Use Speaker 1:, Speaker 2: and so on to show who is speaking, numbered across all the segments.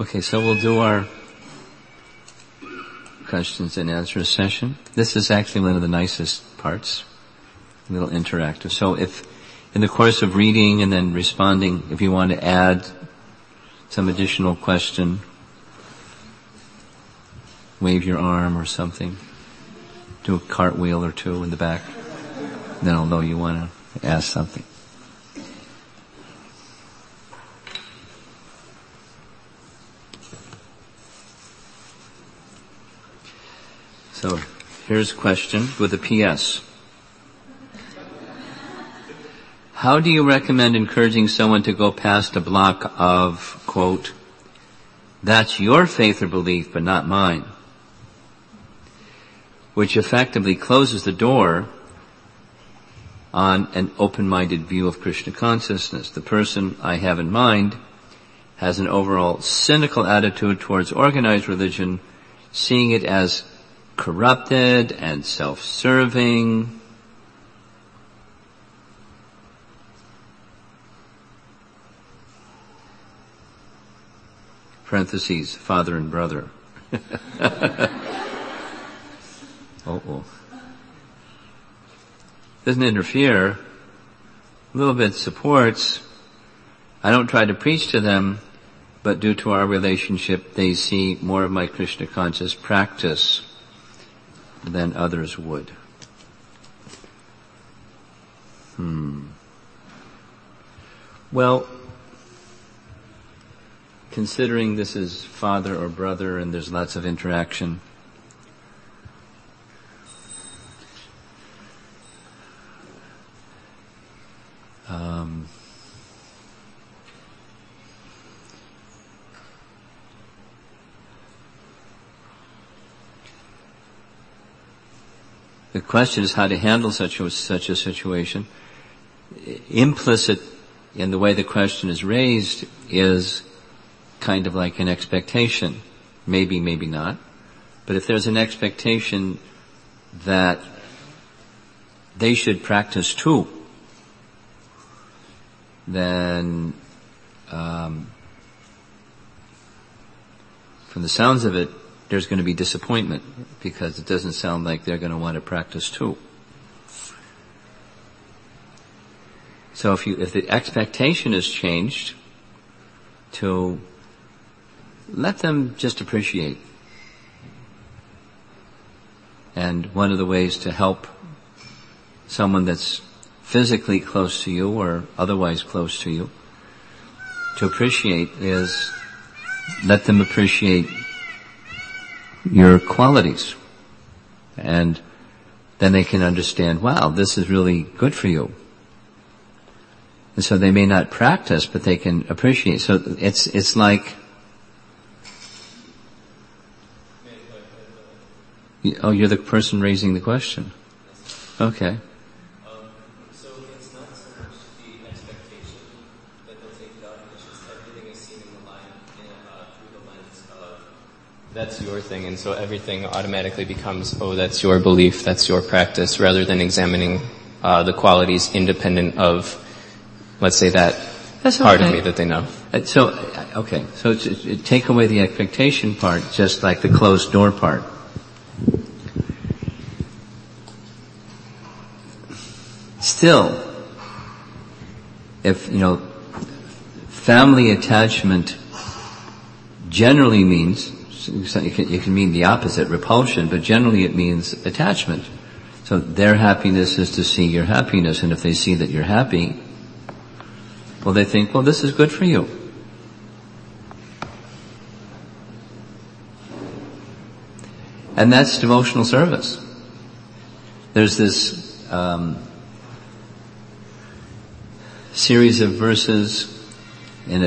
Speaker 1: Okay, so we'll do our questions and answers session. This is actually one of the nicest parts, a little interactive. So if in the course of reading and then responding, if you want to add some additional question, wave your arm or something, do a cartwheel or two in the back, then I'll know you want to ask something. So here's a question with a PS. How do you recommend encouraging someone to go past a block of, quote, that's your faith or belief but not mine, which effectively closes the door on an open-minded view of Krishna consciousness? The person I have in mind has an overall cynical attitude towards organized religion, seeing it as corrupted and self-serving. Parentheses, father and brother. Oh. Doesn't interfere. A little bit supports. I don't try to preach to them, but due to our relationship, they see more of my Krishna conscious practice than others would. Well, considering this is father or brother and there's lots of interaction, the question is how to handle such a situation. Implicit in the way the question is raised is kind of like an expectation. Maybe, maybe not. But if there's an expectation that they should practice too, then from the sounds of it, there's going to be disappointment because it doesn't sound like they're going to want to practice too. So if the expectation is changed to let them just appreciate. And one of the ways to help someone that's physically close to you or otherwise close to you to appreciate is let them appreciate your qualities. And then they can understand, wow, this is really good for you. And so they may not practice, but they can appreciate. So it's like, oh, you're the person raising the question. Okay.
Speaker 2: So it's not so much the expectation that they'll take it out, it's just everything is seen in the line, through the lens of that's your thing, and so everything automatically becomes, oh, that's your belief, that's your practice, rather than examining the qualities independent of, let's say, that part of me that they know.
Speaker 1: So take away the expectation part, just like the closed door part. Still, if, family attachment generally means, it can mean the opposite, repulsion, but generally it means attachment. So their happiness is to see your happiness, and if they see that you're happy, well, they think, well, this is good for you. And that's devotional service. There's this series of verses in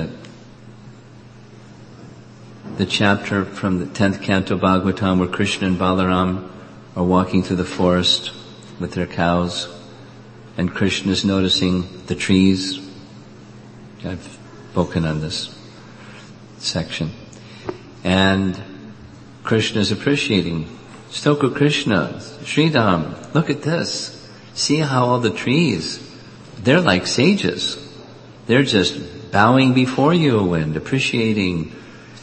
Speaker 1: the chapter from the 10th canto Bhagavatam where Krishna and Balaram are walking through the forest with their cows, and Krishna is noticing the trees. I've spoken on this section. And Krishna is appreciating. Stoka Krishna, Sridham, look at this. See how all the trees, they're like sages. They're just bowing before you and appreciating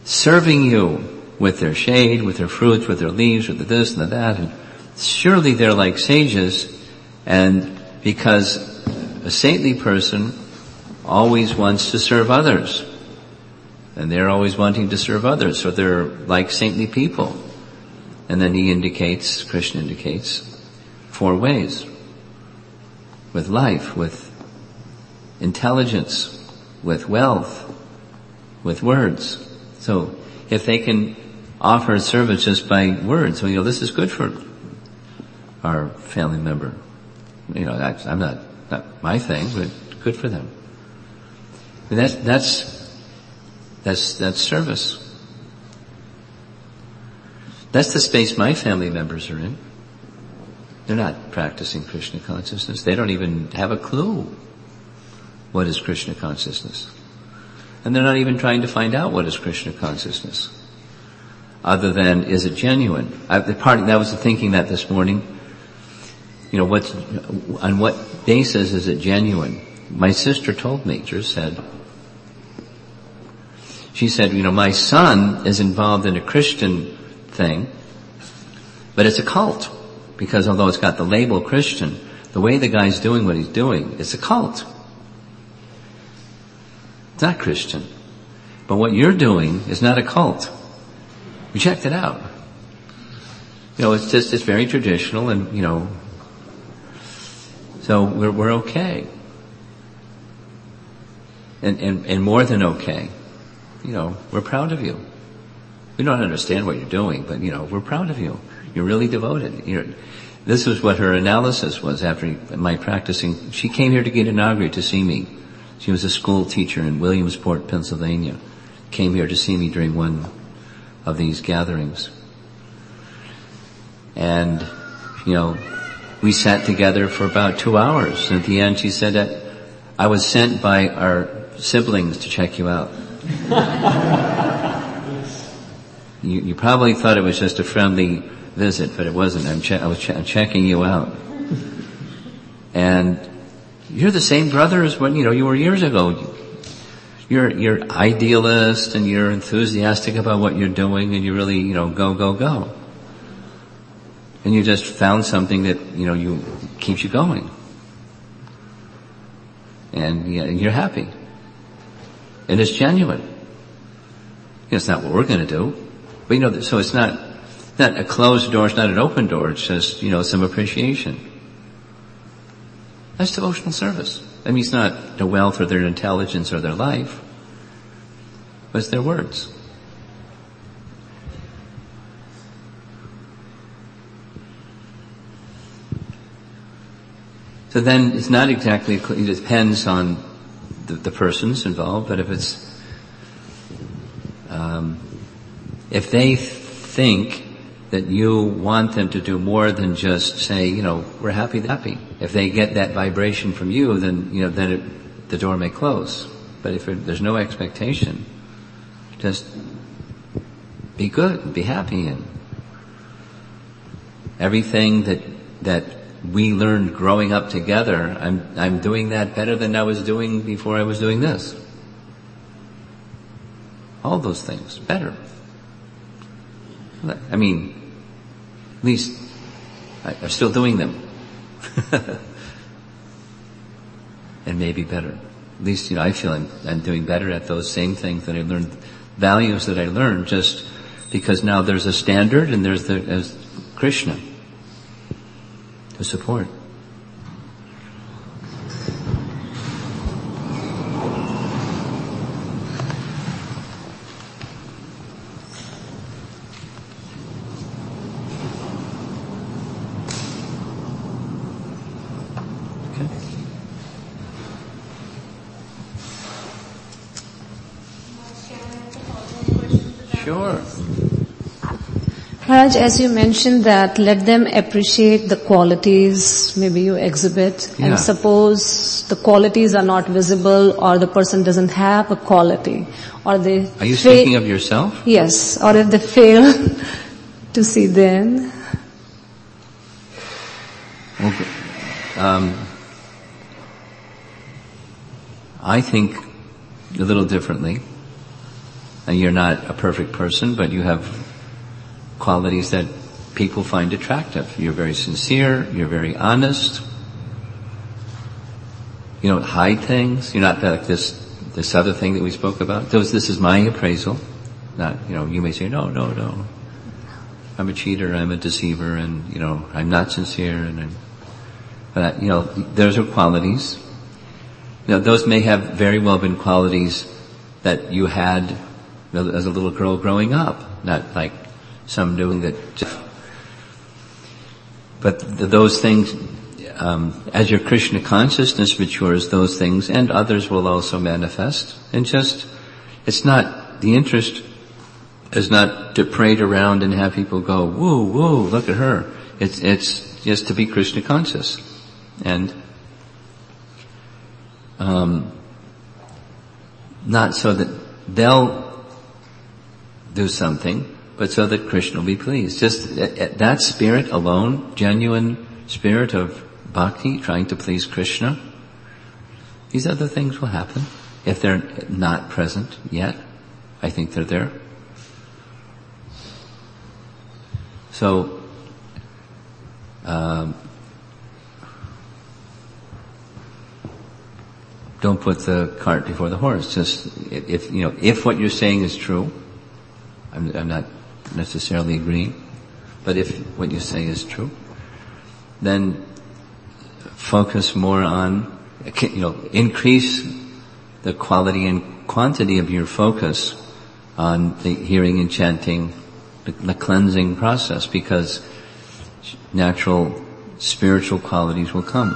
Speaker 1: serving you with their shade, with their fruits, with their leaves, with the this and the that. And surely they're like sages, and because a saintly person always wants to serve others, and they're always wanting to serve others, so they're like saintly people. And then Krishna indicates 4 ways. With life, with intelligence, with wealth, with words. So if they can offer service just by words, well, this is good for our family member. That's not my thing, but good for them. And that's service. That's the space my family members are in. They're not practicing Krishna consciousness. They don't even have a clue what is Krishna consciousness. And they're not even trying to find out what is Krishna consciousness. Other than, is it genuine? That was the thinking that this morning. On what basis is it genuine? My sister told me, she said, my son is involved in a Christian thing, but it's a cult. Because although it's got the label Christian, the way the guy's doing what he's doing, it's a cult. It's not Christian. But what you're doing is not a cult. We checked it out. It's very traditional and, so we're okay. And more than okay. We're proud of you. We don't understand what you're doing, but, we're proud of you. You're really devoted. This was what her analysis was after my practicing. She came here to get inaugurated to see me. She was a school teacher in Williamsport, Pennsylvania. Came here to see me during one of these gatherings. And, we sat together for about 2 hours. And at the end she said that I was sent by our siblings to check you out. You probably thought it was just a friendly visit, but it wasn't. I was checking you out. And you're the same brother as when, you were years ago. You're idealist and you're enthusiastic about what you're doing and you really, go. And you just found something that, keeps you going. And you're happy. And it's genuine. It's not what we're going to do. But so it's not a closed door, it's not an open door, it's just, some appreciation. That's devotional service. I mean, it's not their wealth or their intelligence or their life, but it's their words. So then it's not exactly, it depends on the persons involved, but if they think that you want them to do more than just say, we're happy. If they get that vibration from you, then, the door may close. But if there's no expectation, just be good, be happy, and everything that we learned growing up together, I'm doing that better than I was doing before I was doing this. All those things, better. I mean, at least I'm still doing them. And maybe better. At least, I feel I'm doing better at those same things that I learned, values that I learned, just because now there's a standard and there's Krishna to support. Sure.
Speaker 3: Maharaj, as you mentioned that let them appreciate the qualities maybe you exhibit, and suppose the qualities are not visible or the person doesn't have a quality, or they
Speaker 1: Are you speaking of yourself?
Speaker 3: Yes, or if they fail to see them.
Speaker 1: Well, I think a little differently. And you're not a perfect person, but you have qualities that people find attractive. You're very sincere, you're very honest. You don't hide things. You're not like this other thing that we spoke about. This is my appraisal. Not, you may say, no. I'm a cheater, I'm a deceiver, and, I'm not sincere, but those are qualities. Those may have very well been qualities that you had as a little girl growing up, not like some doing that. But those things, as your Krishna consciousness matures, those things and others will also manifest. And the interest is not to parade around and have people go, woo, woo, look at her. It's just to be Krishna conscious. And not so that they'll do something, but so that Krishna will be pleased. Just that spirit alone, genuine spirit of bhakti, trying to please Krishna, these other things will happen. If they're not present yet, I think they're there. So, don't put the cart before the horse. Just, if what you're saying is true, I'm not necessarily agreeing, but if what you say is true, then focus more on, increase the quality and quantity of your focus on the hearing and chanting, the cleansing process, because natural spiritual qualities will come.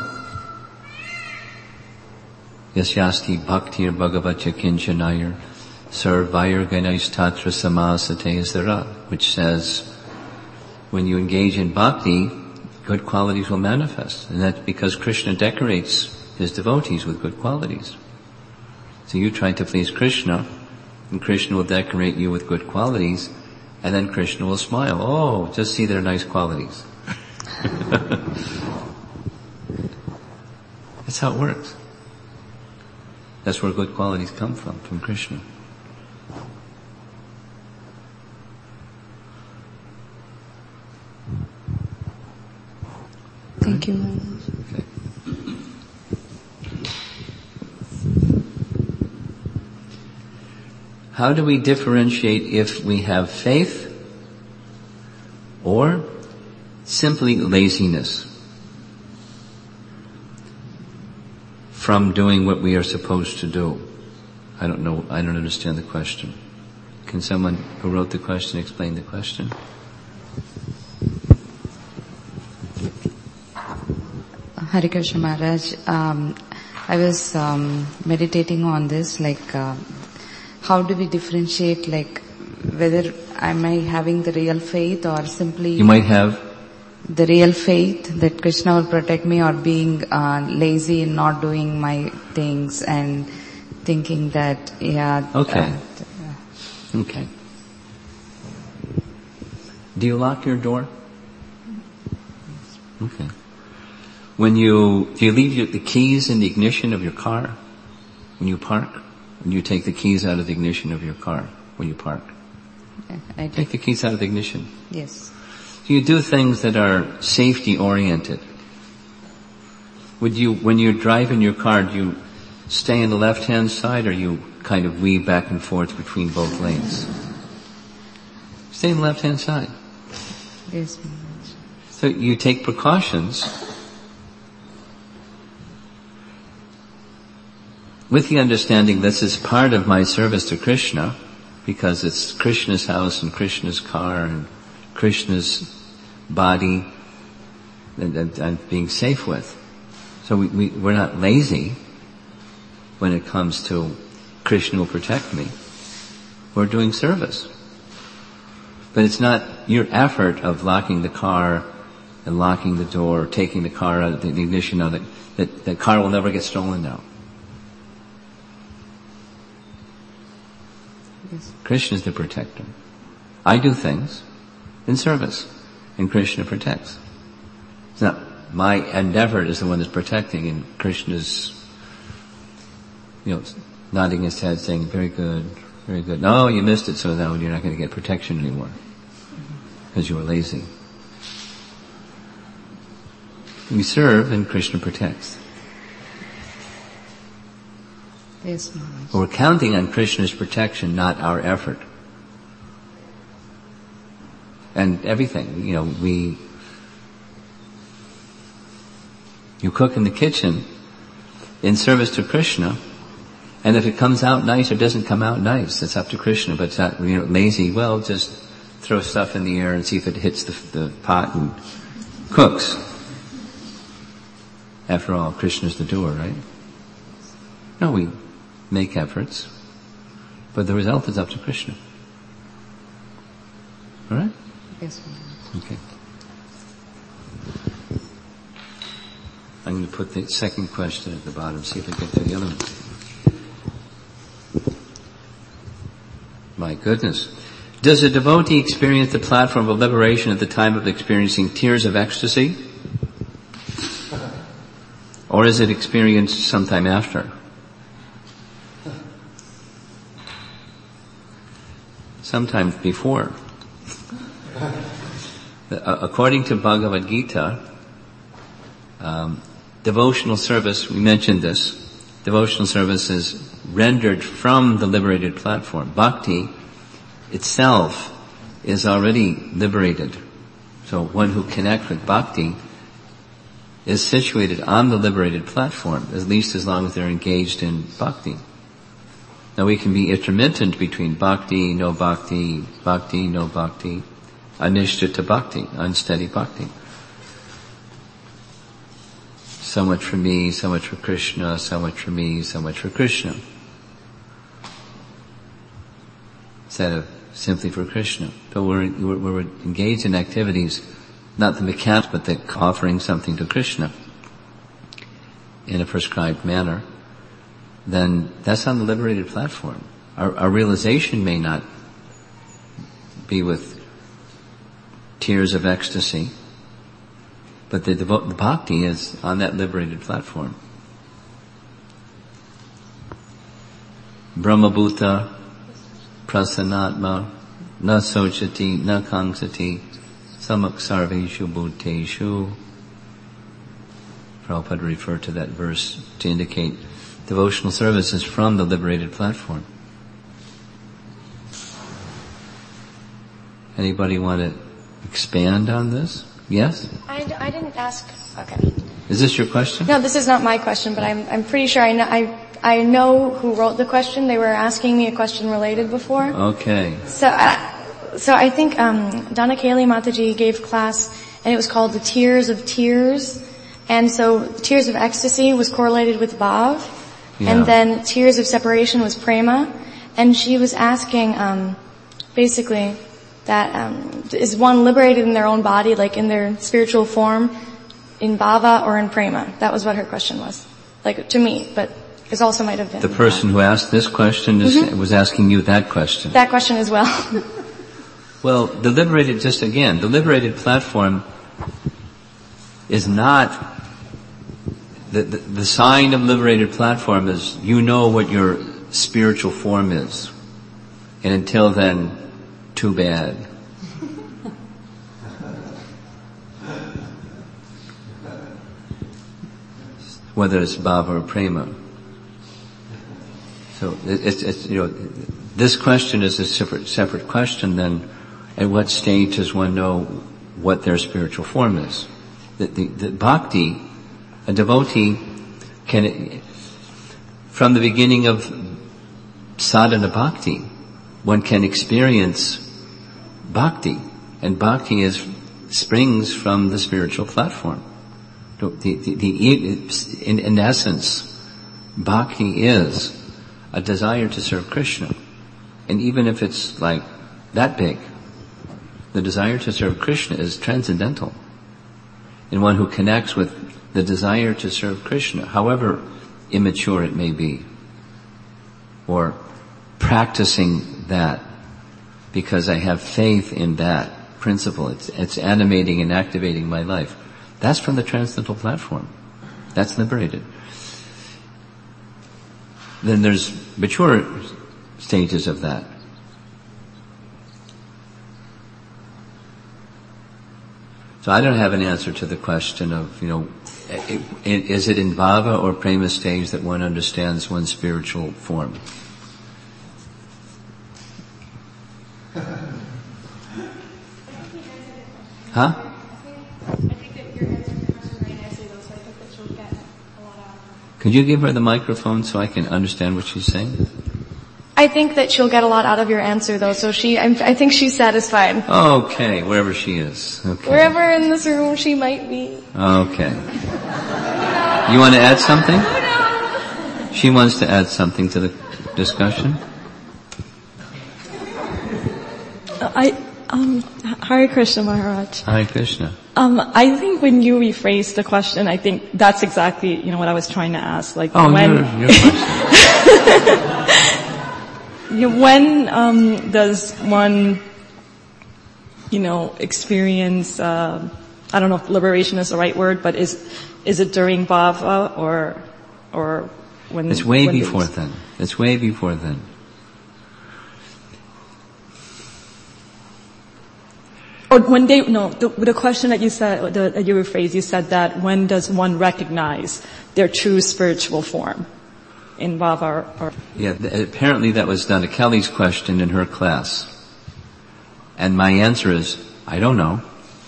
Speaker 1: Yasyasti bhaktir bhagavata kinchanayar sarvayar ganais tatra samasate asara, which says, when you engage in bhakti, good qualities will manifest. And that's because Krishna decorates his devotees with good qualities. So you try to please Krishna, and Krishna will decorate you with good qualities, and then Krishna will smile. Oh, just see their nice qualities. That's how it works. That's where good qualities come from Krishna.
Speaker 3: Thank you.
Speaker 1: Okay. How do we differentiate if we have faith or simply laziness from doing what we are supposed to do? I don't know. I don't understand the question. Can someone who wrote the question explain the question?
Speaker 4: Hare Krishna Maharaj, I was meditating on this, how do we differentiate, whether am I having the real faith or simply...
Speaker 1: You might have...
Speaker 4: the real faith that Krishna will protect me, or being lazy and not doing my things and thinking that,
Speaker 1: Okay. Okay. Do you lock your door? Okay. Do you leave the keys in the ignition of your car when you park? When you take the keys out of the ignition of your car when you park?
Speaker 4: I
Speaker 1: Take the keys out of the ignition.
Speaker 4: Yes.
Speaker 1: Do you do things that are safety oriented? When you drive in your car, do you stay on the left-hand side, or you kind of weave back and forth between both lanes? Stay on the left-hand side.
Speaker 4: Yes.
Speaker 1: So you take precautions with the understanding this is part of my service to Krishna, because it's Krishna's house and Krishna's car and Krishna's body that I'm being safe with. So we're not lazy when it comes to Krishna will protect me. We're doing service. But it's not your effort of locking the car and locking the door, taking the car out of the ignition of it, that the car will never get stolen now.
Speaker 4: Yes.
Speaker 1: Krishna is the protector. I do things in service, and Krishna protects. It's not my endeavor is the one that's protecting, and Krishna's, nodding his head saying, very good, Very good. No, you missed it, so now you're not going to get protection anymore. Because you were lazy. We serve and Krishna protects.
Speaker 4: Yes, Maharaj.
Speaker 1: We're counting on Krishna's protection, not our effort. And everything, you cook in the kitchen in service to Krishna, and if it comes out nice or doesn't come out nice, it's up to Krishna. But it's not, lazy, well, just throw stuff in the air and see if it hits the pot and cooks. After all, Krishna's the doer, right? No, we make efforts, but the result is up to Krishna. All right?
Speaker 4: Yes, Maharaj.
Speaker 1: Okay. I'm going to put the second question at the bottom, see if I get to the other one. My goodness. Does a devotee experience the platform of liberation at the time of experiencing tears of ecstasy? Or is it experienced sometime after? Sometimes before. According to Bhagavad Gita, devotional service, we mentioned this, devotional service is rendered from the liberated platform. Bhakti itself is already liberated. So one who connects with bhakti is situated on the liberated platform, at least as long as they're engaged in bhakti. Now we can be intermittent between bhakti, no bhakti, bhakti, no bhakti, anishtita bhakti, unsteady bhakti. So much for me, so much for Krishna, so much for me, so much for Krishna. Instead of simply for Krishna. But we're engaged in activities, not the mechanics, but the offering something to Krishna in a prescribed manner, then that's on the liberated platform. Our realization may not be with tears of ecstasy, but the bhakti is on that liberated platform. Brahmabhuta prasanatma na sochati na kangsati samak sarveshu bhuteshu. Prabhupada referred to that verse to indicate devotional service is from the liberated platform. Anybody want to expand on this? Yes?
Speaker 5: I didn't ask. Okay.
Speaker 1: Is this your question?
Speaker 5: No, this is not my question, but I'm pretty sure I know who wrote the question. They were asking me a question related before.
Speaker 1: Okay.
Speaker 5: So I think Donna Kaylee Mataji gave class, and it was called the Tears of Tears. And so Tears of Ecstasy was correlated with Bhav, and then Tears of Separation was Prema. And she was asking basically that is one liberated in their own body, like in their spiritual form, in Bhava or in Prema? That was what her question was. Like, to me, but it also might have been.
Speaker 1: The person who asked this question was asking you that question.
Speaker 5: That question as well.
Speaker 1: Well, the liberated platform is not, the sign of liberated platform is you know what your spiritual form is. And until then, too bad. Whether it's bhava or prema. So it's this question is a separate question then. At what stage does one know what their spiritual form is? The bhakti, a devotee can, from the beginning of sadhana bhakti, one can experience bhakti, and bhakti springs from the spiritual platform. In essence, bhakti is a desire to serve Krishna. And even if it's like that big, the desire to serve Krishna is transcendental. And one who connects with the desire to serve Krishna, however immature it may be, or practicing that because I have faith in that principle, it's animating and activating my life. That's from the transcendental platform. That's liberated. Then there's mature stages of that. So I don't have an answer to the question of, is it in bhava or prema stage that one understands one's spiritual form? Huh? Could you give her the microphone so I can understand what she's saying?
Speaker 5: I think that she'll get a lot out of your answer though, so I think she's satisfied.
Speaker 1: Okay, wherever she is. Okay.
Speaker 5: Wherever in this room she might be.
Speaker 1: Okay. You want to add something? She wants to add something to the discussion?
Speaker 6: Hare Krishna Maharaj.
Speaker 1: Hare Krishna.
Speaker 6: I think when you rephrased the question, I think that's exactly, what I was trying to ask. Like
Speaker 1: your question.
Speaker 6: When does one, experience, I don't know if liberation is the right word, but is it during bhava or when?
Speaker 1: It's way before then. It's way before then.
Speaker 6: Or when the question that you said, that you rephrased, you said that when does one recognize their true spiritual form? In bhava or?
Speaker 1: Yeah, apparently that was Donna Kelly's question in her class. And my answer is, I don't know.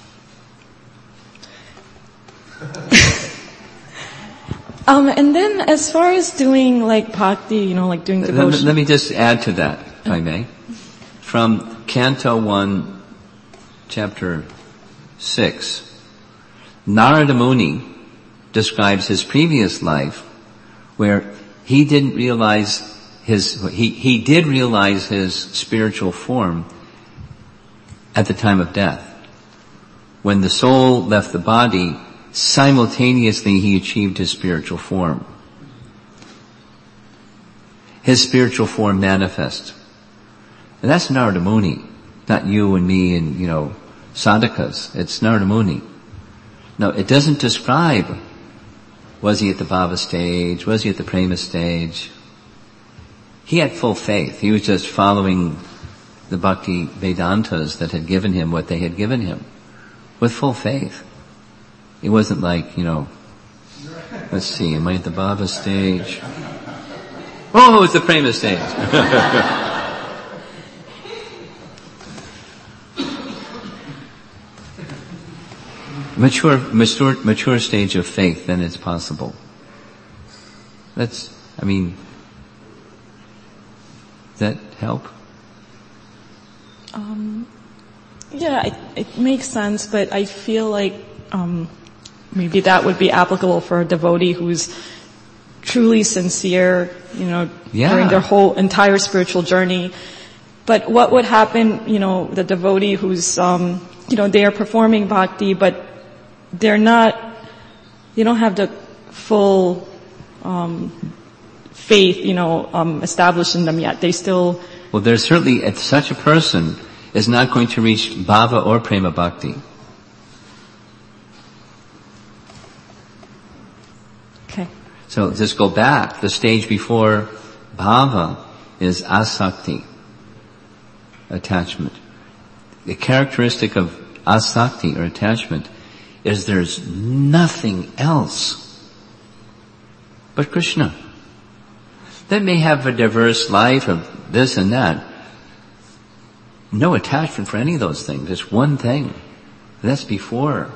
Speaker 6: And then as far as doing like bhakti, like doing devotion.
Speaker 1: Let me just add to that, if I may. From Canto 1, Chapter 6, Narada Muni describes his previous life where he didn't realize he did realize his spiritual form at the time of death. When the soul left the body, simultaneously he achieved his spiritual form. His spiritual form manifests. And that's Narada Muni, not you and me and, sadhakas. It's Narada Muni. Now, it doesn't describe, was he at the bhava stage, was he at the prema stage. He had full faith. He was just following the bhakti Vedantas that had given him what they had given him with full faith. It wasn't like, let's see, am I at the bhava stage? Oh, it's the prema stage. Mature stage of faith, then it's possible. Does that help?
Speaker 6: Yeah, it makes sense, but I feel like, maybe that would be applicable for a devotee who's truly sincere, during their whole entire spiritual journey. But what would happen, the devotee who's, they are performing bhakti, but they don't have the full, faith, established in them yet. They still.
Speaker 1: Well, there's certainly, such a person is not going to reach bhava or prema bhakti.
Speaker 6: Okay.
Speaker 1: So just go back. The stage before bhava is asakti, attachment. The characteristic of asakti or attachment is there's nothing else but Krishna. They may have a diverse life of this and that. No attachment for any of those things. Just one thing. That's before.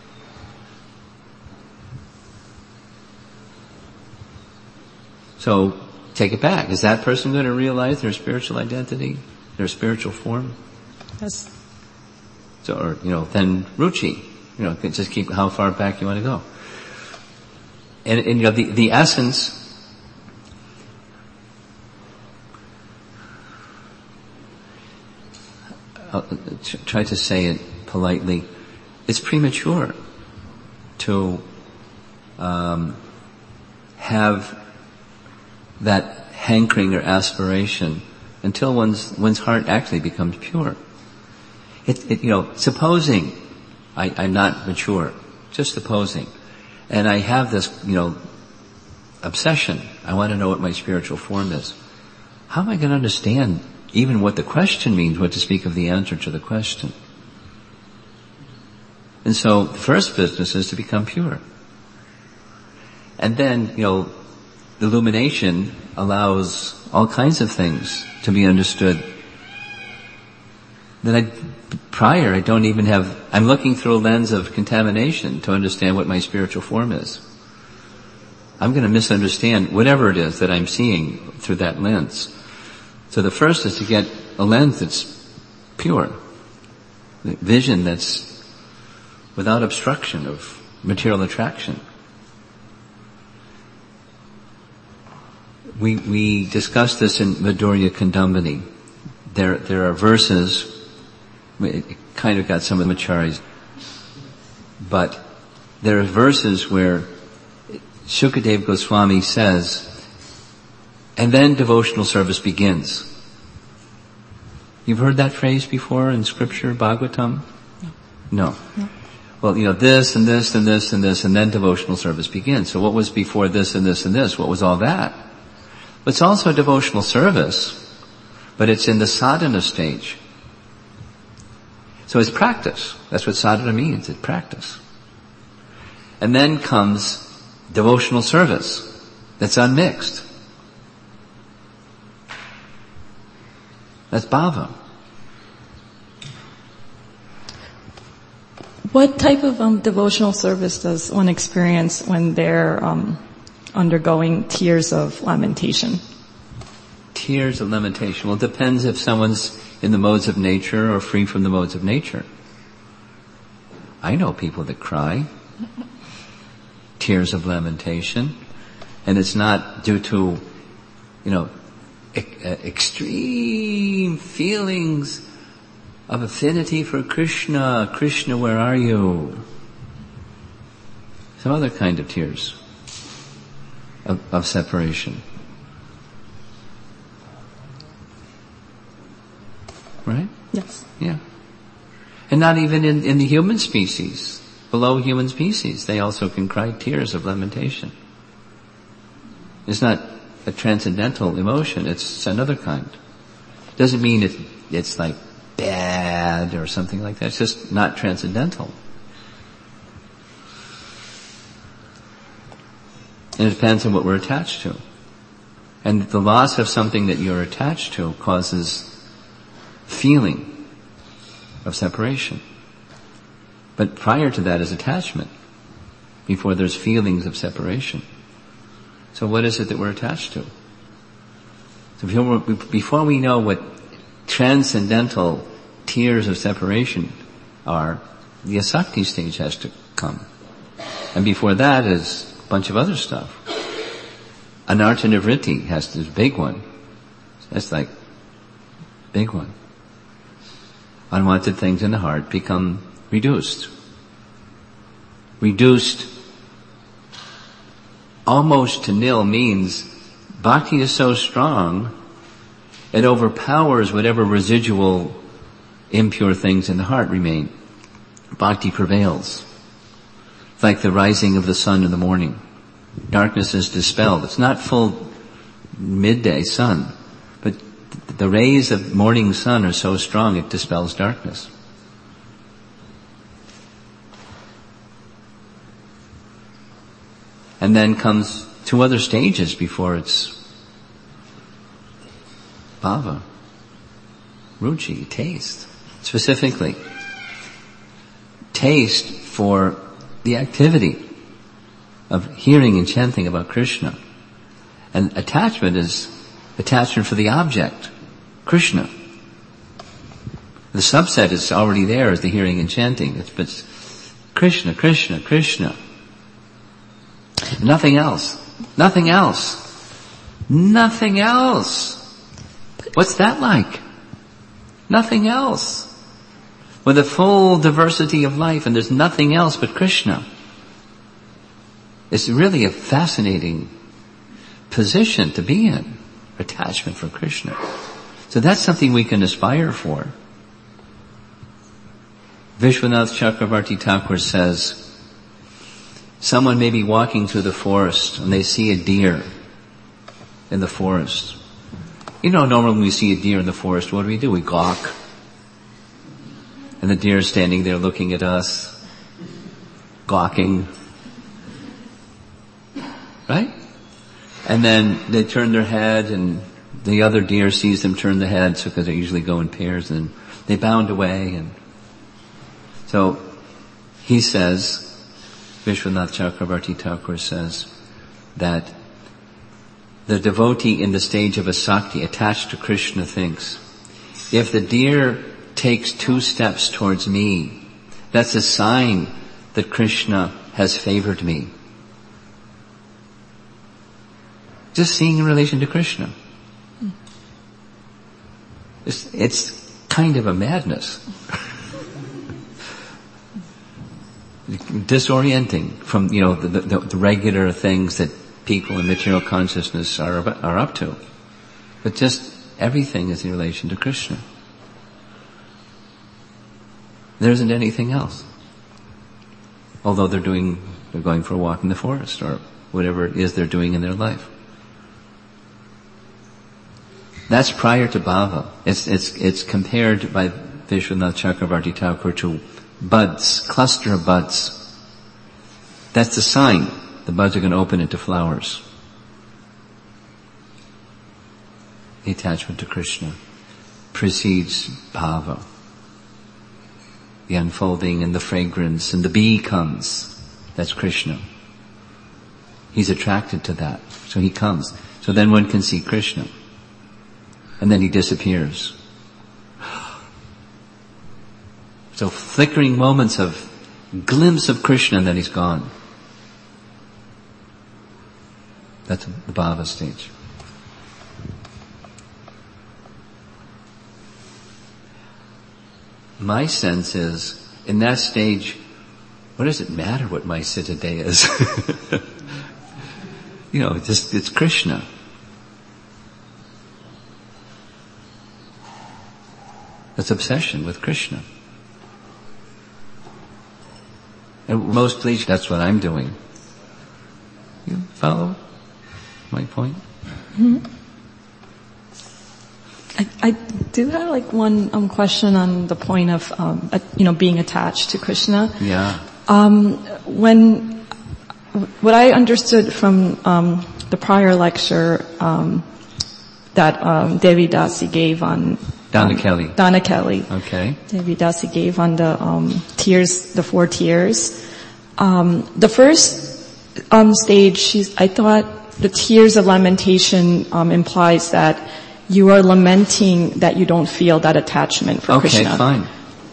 Speaker 1: So, take it back. Is that person going to realize their spiritual identity? Their spiritual form?
Speaker 6: Yes.
Speaker 1: So, or, then ruchi. Just keep how far back you want to go. And the essence, I'll try to say it politely, it's premature to have that hankering or aspiration until one's heart actually becomes pure. Supposing I'm not mature, just supposing, and I have this, obsession. I want to know what my spiritual form is. how am I going to understand even what the question means, what to speak of the answer to the question? And so the first business is to become pure. And then, illumination allows all kinds of things to be understood that I don't even have. I'm looking through a lens of contamination to understand what my spiritual form is. I'm going to misunderstand whatever it is that I'm seeing through that lens. So the first is to get a lens that's pure, vision that's without obstruction of material attraction. We discussed this in Madhurya Kandambini. There are verses, it kind of got some of the acharyas, but there are verses where Shukadev Goswami says, and then devotional service begins. You've heard that phrase before in scripture, Bhagavatam? No. Well, this and this and this and this, and then devotional service begins. So what was before this and this and this? What was all that? It's also devotional service, but it's in the sadhana stage. So it's practice. That's what sadhana means, it's practice. And then comes devotional service that's unmixed. That's bhava.
Speaker 6: What type of devotional service does one experience when they're undergoing tears of lamentation?
Speaker 1: Tears of lamentation. Well, it depends if someone's in the modes of nature or free from the modes of nature. I know people that cry tears of lamentation, and it's not due to, extreme feelings of affinity for Krishna. Krishna, where are you? Some other kind of tears of separation. Right?
Speaker 6: Yes.
Speaker 1: Yeah. And not even in the human species, below human species, they also can cry tears of lamentation. It's not a transcendental emotion, it's another kind. Doesn't mean it's like bad or something like that. It's just not transcendental. And it depends on what we're attached to. And the loss of something that you're attached to causes feeling of separation. But prior to that is attachment, before there's feelings of separation. So what is it that we're attached to? So before we know what transcendental tears of separation are, the asakti stage has to come. And before that is a bunch of other stuff. Anartha nivritti has this big one. That's like big one. Unwanted things in the heart become reduced. Reduced almost to nil means bhakti is so strong it overpowers whatever residual impure things in the heart remain. Bhakti prevails. It's like the rising of the sun in the morning. Darkness is dispelled. It's not full midday sun, but the rays of morning sun are so strong it dispels darkness. And then comes two other stages before it's bhava, ruchi, taste. Specifically, taste for the activity of hearing and chanting about Krishna. And attachment is attachment for the object, Krishna. The subset is already there as the hearing and chanting. It's Krishna, Krishna, Krishna. Nothing else. Nothing else. Nothing else. What's that like? Nothing else. With a full diversity of life and there's nothing else but Krishna. It's really a fascinating position to be in. Attachment for Krishna. So that's something we can aspire for. Vishwanath Chakravarti Thakur says, someone may be walking through the forest and they see a deer in the forest. Normally when we see a deer in the forest, what do? We gawk. And the deer is standing there looking at us, gawking. Right? And then they turn their head, and the other deer sees them turn the head, so because they usually go in pairs, and they bound away. And so he says, Vishwanath Chakravarti Thakur says, that the devotee in the stage of asakti, attached to Krishna, thinks, if the deer takes 2 steps towards me, that's a sign that Krishna has favored me. Just seeing in relation to Krishna. It's kind of a madness. Disorienting from, the regular things that people in material consciousness are up to. But just everything is in relation to Krishna. There isn't anything else. Although they're going for a walk in the forest, or whatever it is they're doing in their life. That's prior to bhava. It's compared by Vishwanath Chakravarti Thakur to buds, cluster of buds. That's the sign. The buds are going to open into flowers. The attachment to Krishna precedes bhava. The unfolding and the fragrance, and the bee comes. That's Krishna. He's attracted to that, so he comes. So then one can see Krishna. And then he disappears. So flickering moments of glimpse of Krishna, and then he's gone. That's the bhava stage. My sense is, in that stage, what does it matter what my siddha day is? It's Krishna. That's obsession with Krishna. And most pleased, that's what I'm doing. You follow my point?
Speaker 6: Mm-hmm. I do have one question on the point of being attached to Krishna.
Speaker 1: Yeah.
Speaker 6: What I understood from the prior lecture that Devi Dasi gave on
Speaker 1: Donna Kelly.
Speaker 6: Donna Kelly.
Speaker 1: Okay.
Speaker 6: Devi Dasi gave on the tears, the 4 tears. The first stage, I thought the tears of lamentation implies that you are lamenting that you don't feel that attachment for Krishna.
Speaker 1: Okay, fine.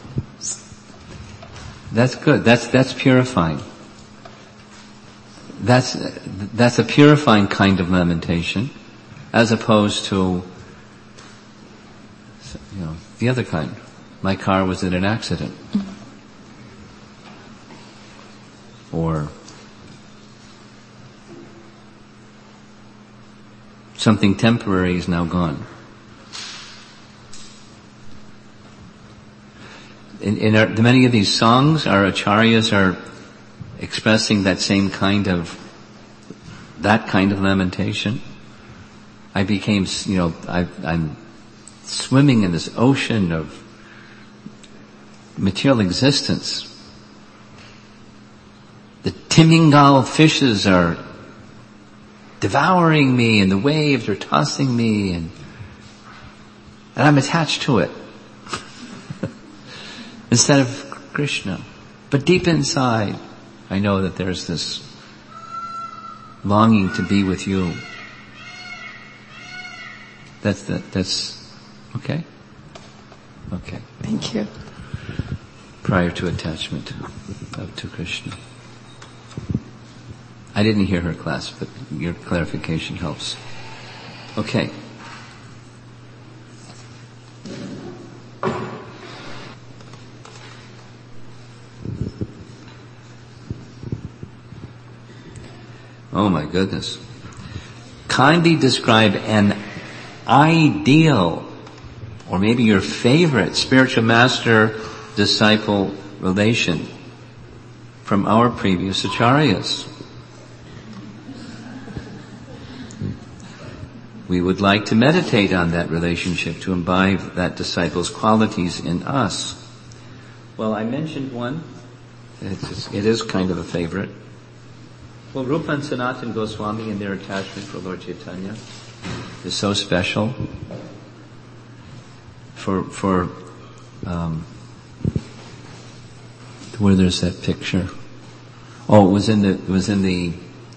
Speaker 1: That's good. That's purifying. That's a purifying kind of lamentation, as opposed to, the other kind. My car was in an accident. Or something temporary is now gone. In many of these songs, our acharyas are expressing that kind of lamentation. I became, I'm swimming in this ocean of material existence. The Timingal fishes are devouring me, and the waves are tossing me, and I'm attached to it. Instead of Krishna. But deep inside, I know that there's this longing to be with you. That's okay? Okay.
Speaker 6: Thank you.
Speaker 1: Prior to attachment to Krishna. I didn't hear her class, but your clarification helps. Okay. Oh my goodness. Kindly describe an ideal, or maybe your favorite, spiritual master-disciple relation from our previous acharyas. we would like to meditate on that relationship, to imbibe that disciple's qualities in us. Well, I mentioned one. It is kind of a favorite. Well, Rupa and Sanatana Goswami and their attachment for Lord Chaitanya is so special. Where there's that picture. Oh, it was in the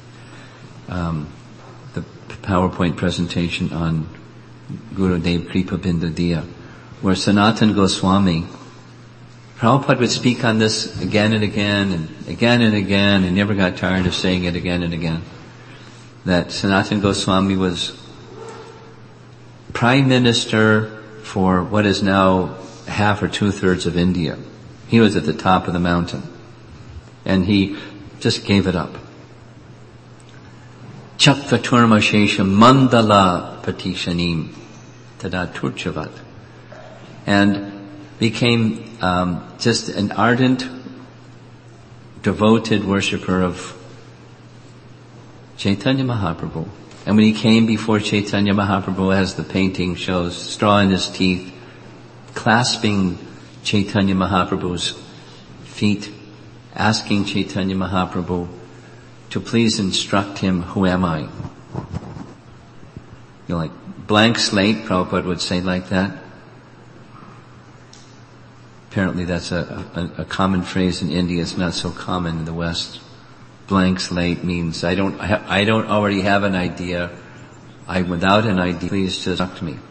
Speaker 1: PowerPoint presentation on Gurudev Kripa Bindadiya, where Sanatana Goswami, Prabhupada would speak on this again and again and again and again, and never got tired of saying it again and again, that Sanatana Goswami was Prime Minister for what is now half or 2/3 of India. He was at the top of the mountain, and he just gave it up. Chakvaturmashesha mandala patishanim tada turchavat, and became just an ardent, devoted worshipper of Chaitanya Mahaprabhu. And when he came before Chaitanya Mahaprabhu, as the painting shows, straw in his teeth, clasping Chaitanya Mahaprabhu's feet, asking Chaitanya Mahaprabhu to please instruct him, who am I? Like blank slate, Prabhupada would say like that. Apparently that's a common phrase in India. It's not so common in the West. Blank slate means I don't already have an idea. I'm without an idea. Please just instruct me.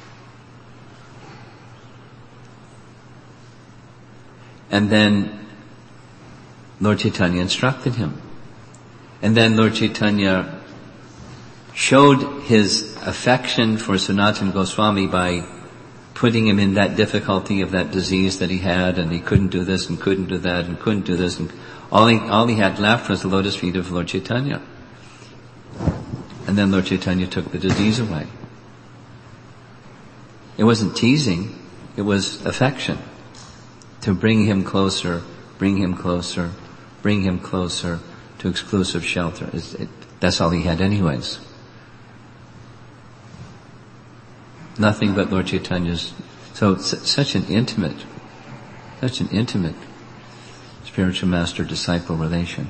Speaker 1: And then Lord Chaitanya instructed him. And then Lord Chaitanya showed his affection for Sanatana Goswami by putting him in that difficulty of that disease that he had, and he couldn't do this and couldn't do that and couldn't do this, and all he had left was the lotus feet of Lord Chaitanya. And then Lord Chaitanya took the disease away. It wasn't teasing, it was affection. To bring him closer, bring him closer, bring him closer to exclusive shelter. That's all he had anyways. Nothing but Lord Chaitanya's. So it's such an intimate spiritual master-disciple relation.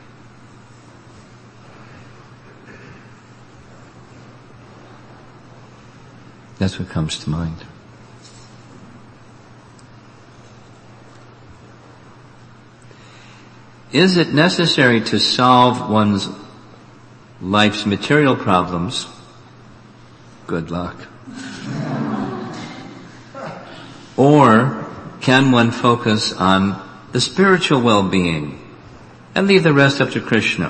Speaker 1: That's what comes to mind. Is it necessary to solve one's life's material problems? Good luck. Or can one focus on the spiritual well-being and leave the rest up to Krishna?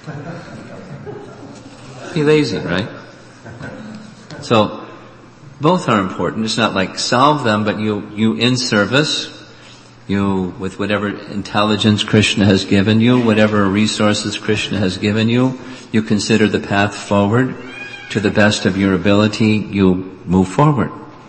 Speaker 1: Be lazy, right? So both are important. It's not like solve them, but you in service, you with whatever intelligence Krishna has given you, whatever resources Krishna has given you, you consider the path forward to the best of your ability, you move forward.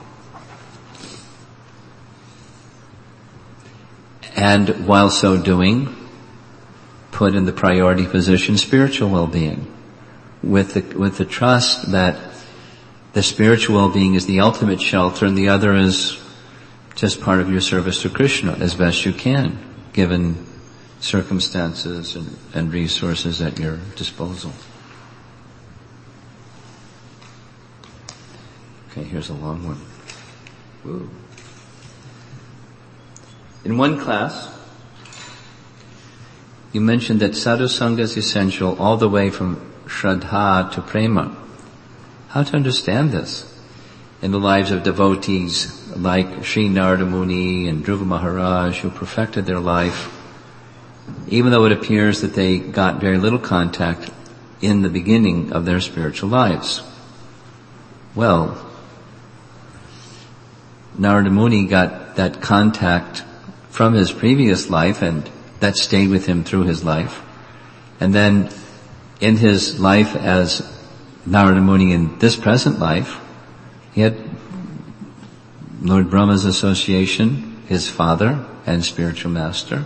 Speaker 1: And while so doing, put in the priority position spiritual well-being, with the trust that the spiritual well-being is the ultimate shelter and the other is just part of your service to Krishna as best you can, given circumstances and resources at your disposal. Okay, here's a long one. Woo. In one class, you mentioned that sadhusanga is essential all the way from shraddha to prema. How to understand this in the lives of devotees like Sri Narada Muni and Dhruva Maharaj, who perfected their life, even though it appears that they got very little contact in the beginning of their spiritual lives. Well, Narada Muni got that contact from his previous life, and that stayed with him through his life. And then in his life as Narada Muni in this present life, he had Lord Brahma's association, his father and spiritual master.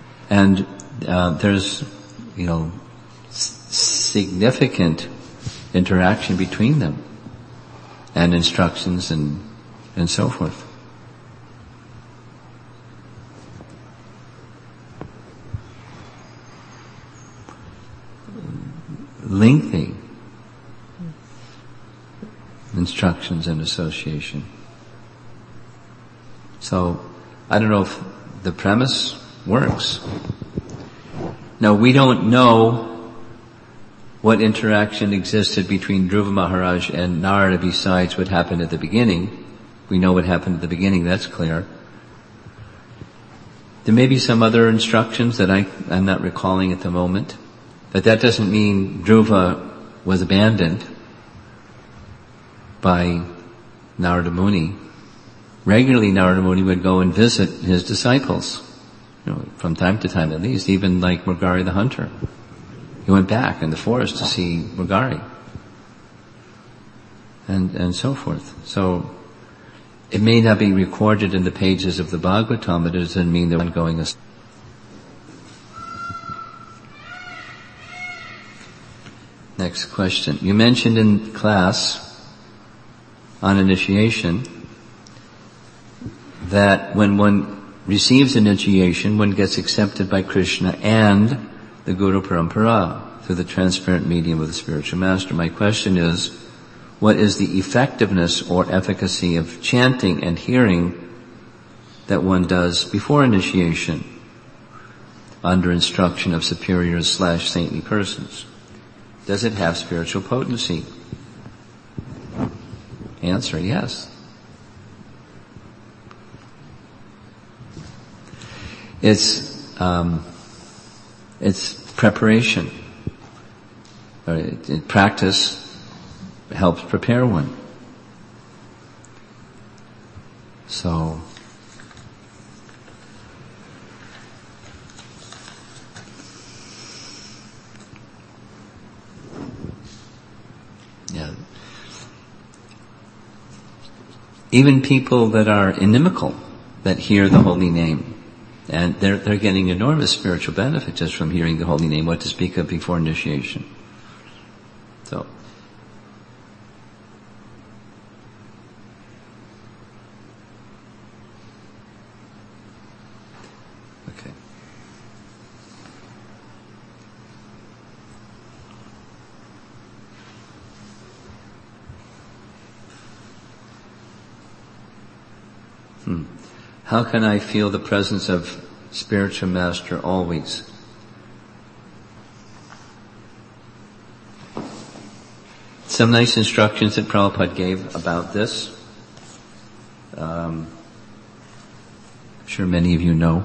Speaker 1: And there's, significant interaction between them, and instructions and so forth. Lengthy instructions and association. So, I don't know if the premise works. Now, we don't know what interaction existed between Dhruva Maharaj and Narada besides what happened at the beginning. We know what happened at the beginning, that's clear. There may be some other instructions that I'm not recalling at the moment, but that doesn't mean Dhruva was abandoned by Narada Muni. Regularly Narada Muni would go and visit his disciples, from time to time at least, even like Mrigari the hunter. He went back in the forest to see Mrigari. And so forth. So, it may not be recorded in the pages of the Bhagavatam, but it doesn't mean they're ongoing. Next question. You mentioned in class on initiation that when one receives initiation, one gets accepted by Krishna and the Guru Parampara through the transparent medium of the spiritual master. My question is, what is the effectiveness or efficacy of chanting and hearing that one does before initiation under instruction of superiors/saintly persons? Does it have spiritual potency? Answer, yes. It's preparation. Practice helps prepare one. So, yeah. Even people that are inimical, that hear the holy name, and they're getting enormous spiritual benefit just from hearing the holy name, what to speak of before initiation. So, okay. How can I feel the presence of spiritual master always? Some nice instructions that Prabhupada gave about this. I'm sure many of you know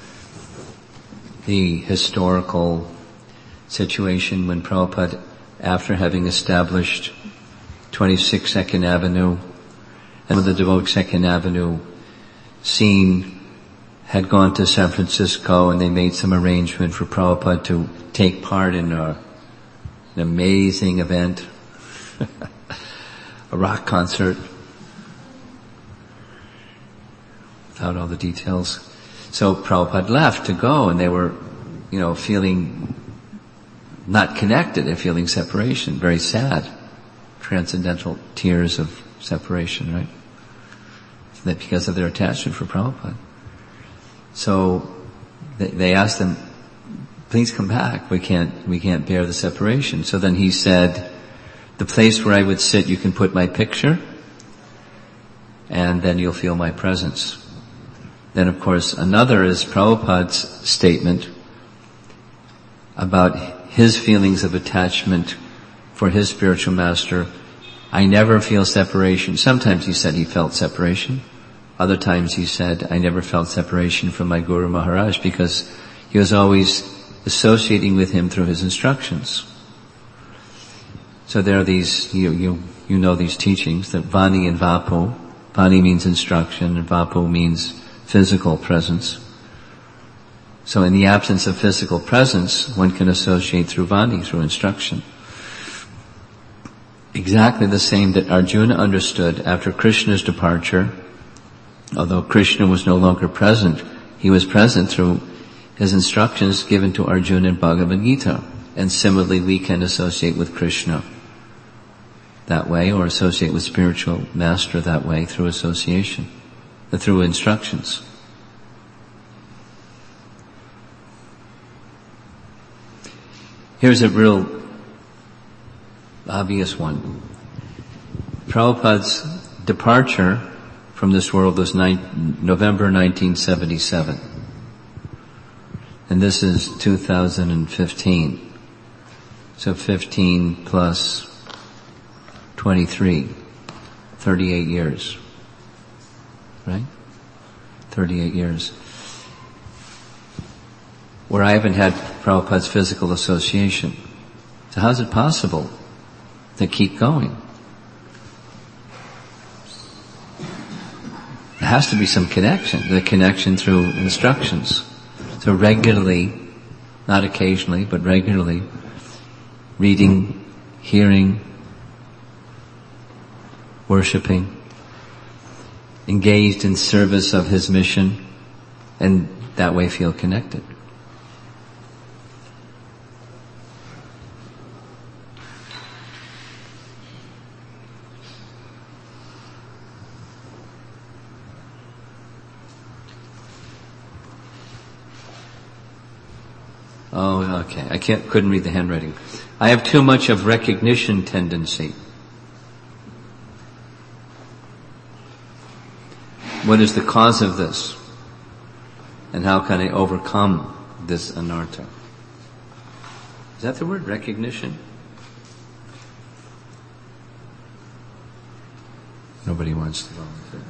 Speaker 1: the historical situation when Prabhupada, after having established 26 Second Avenue, and the devotees Second Avenue scene had gone to San Francisco, and they made some arrangement for Prabhupada to take part in an amazing event, a rock concert, without all the details. So Prabhupada left to go, and they were, feeling not connected. They're feeling separation, very sad, transcendental tears of separation, right? That because of their attachment for Prabhupada. So they asked them, please come back. We can't bear the separation. So then he said, the place where I would sit, you can put my picture, and then you'll feel my presence. Then of course another is Prabhupada's statement about his feelings of attachment for his spiritual master. I never feel separation. Sometimes he said he felt separation. Other times he said, I never felt separation from my Guru Maharaj, because he was always associating with him through his instructions. So there are these, you know these teachings, that Vani and Vapu. Vani means instruction, and Vapu means physical presence. So in the absence of physical presence, one can associate through Vani, through instruction. Exactly the same that Arjuna understood after Krishna's departure. Although Krishna was no longer present, he was present through his instructions given to Arjuna in Bhagavad Gita. And similarly, we can associate with Krishna that way or associate with spiritual master that way through association, through instructions. Here's a real obvious one. Prabhupada's departure from this world was November 1977. And this is 2015. So 15 plus 23, 38 years. Right? 38 years. Where I haven't had Prabhupada's physical association. So how is it possible to keep going? There has to be some connection. The connection through instructions. So regularly, not occasionally, but regularly, reading, hearing, worshipping, engaged in service of his mission, and that way feel connected. Oh, okay. I couldn't read the handwriting. I have too much of recognition tendency. What is the cause of this? And how can I overcome this anartha? Is that the word, recognition? Nobody wants to volunteer.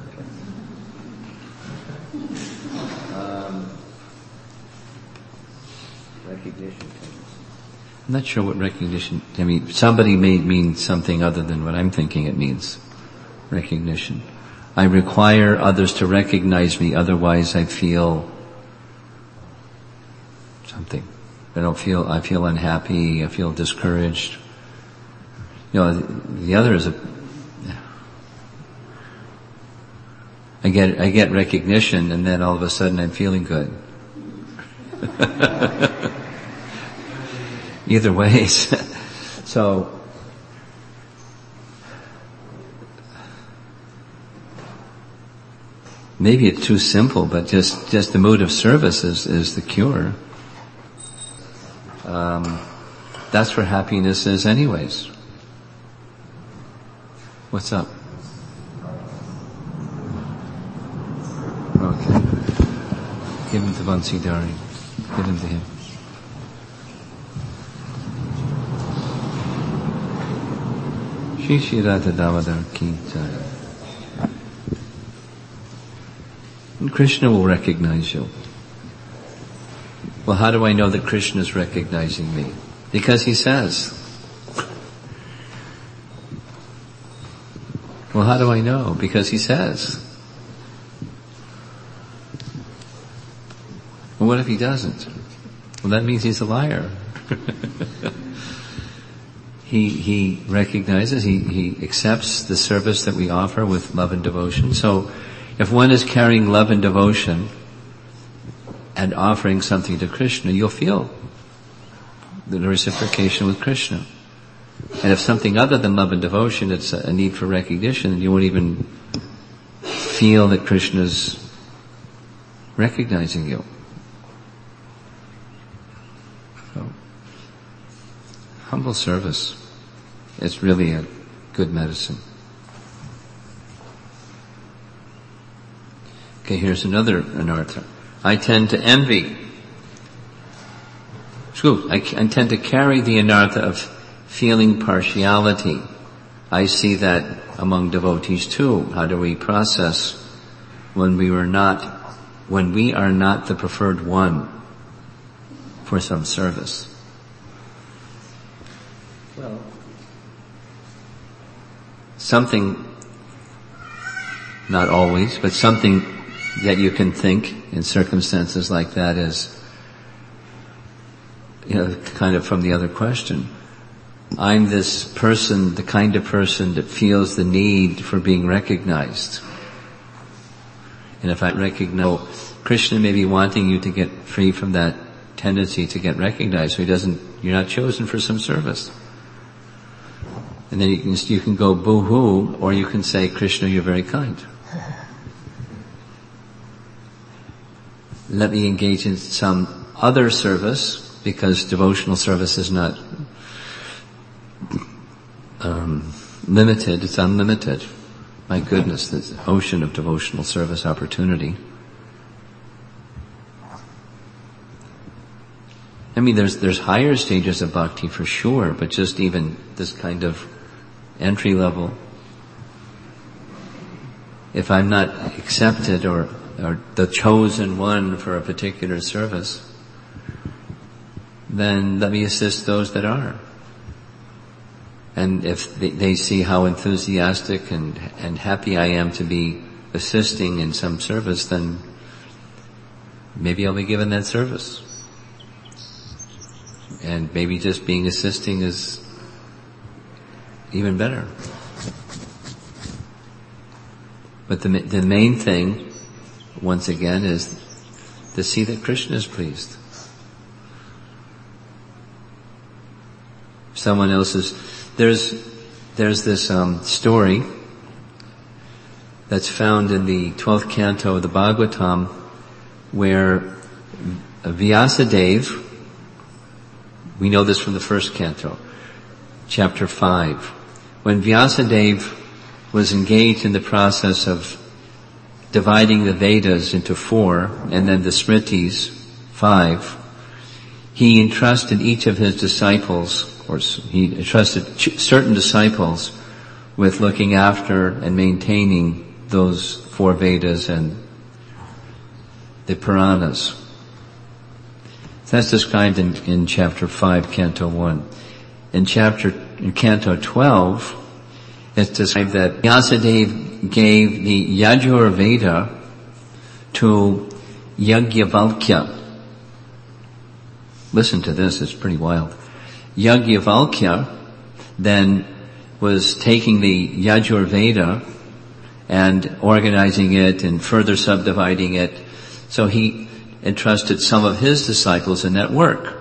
Speaker 1: Recognition. I'm not sure what recognition, somebody may mean something other than what I'm thinking it means. Recognition. I require others to recognize me, otherwise I feel something. I feel unhappy, I feel discouraged. The other is I get recognition and then all of a sudden I'm feeling good. Either ways. So, maybe it's too simple, but just the mood of service is the cure. That's where happiness is anyways. What's up? Okay. Give him to Vansidari. Give him to him. Shri Shri Radha Damodar ki jai. And Krishna will recognize you. Well, how do I know that Krishna is recognizing me? Because he says. Well, how do I know? Because he says. Well, what if he doesn't? Well, that means he's a liar. He recognizes, he accepts the service that we offer with love and devotion. So, if one is carrying love and devotion and offering something to Krishna, you'll feel the reciprocation with Krishna. And if something other than love and devotion, it's a need for recognition, you won't even feel that Krishna's recognizing you. So, humble service. It's really a good medicine. Okay, here's another anartha. I tend to envy. I tend to carry the anartha of feeling partiality. I see that among devotees too. How do we process when we are not the preferred one for some service? Well, something, not always, but something that you can think in circumstances like that is, kind of from the other question. I'm this person, the kind of person that feels the need for being recognized. And if I recognize, Krishna may be wanting you to get free from that tendency to get recognized, so you're not chosen for some service. And then you can go boo-hoo, or you can say, Krishna, you're very kind. Let me engage in some other service, because devotional service is not limited, it's unlimited. My goodness, this ocean of devotional service opportunity. I mean, there's higher stages of bhakti for sure, but just even this kind of entry level. If I'm not accepted or the chosen one for a particular service, then let me assist those that are. And if they see how enthusiastic and happy I am to be assisting in some service, then maybe I'll be given that service. And maybe just being assisting is even better. But the main thing, once again, is to see that Krishna is pleased. Someone else's, there's this story that's found in the 12th canto of the Bhagavatam, where Vyasadeva, we know this from the first canto, chapter 5. When Vyasadeva was engaged in the process of dividing the Vedas into 4, and then the Smritis, 5, he entrusted each of his disciples, or he entrusted certain disciples with looking after and maintaining those 4 Vedas and the Puranas. That's described in chapter 5, canto 1. In canto 12, it's described that Vyasadeva gave the Yajur Veda to Yajnavalkya. Listen to this, it's pretty wild. Yajnavalkya then was taking the Yajur Veda and organizing it and further subdividing it. So he entrusted some of his disciples in that work.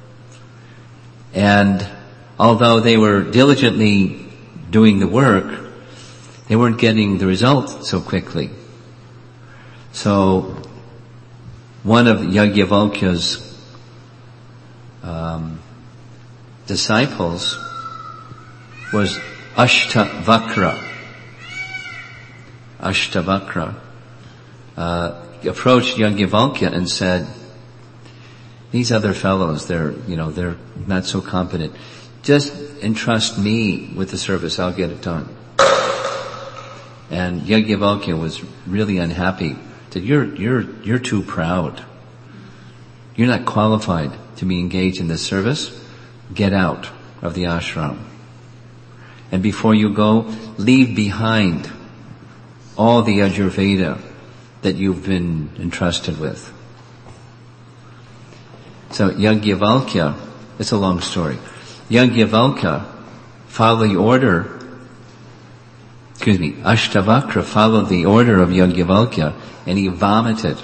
Speaker 1: And although they were diligently doing the work, they weren't getting the result so quickly. So one of Yajnavalkya's disciples was Ashtavakra. Approached Yajnavalkya and said, these other fellows, they're not so competent. Just entrust me with the service, I'll get it done. And Yajnavalkya was really unhappy. Said, you're too proud. You're not qualified to be engaged in this service. Get out of the ashram. And before you go, leave behind all the Yajurveda that you've been entrusted with. So Yajnavalkya, it's a long story. Yajnavalkya followed the order, Ashtavakra followed the order of Yajnavalkya, and he vomited,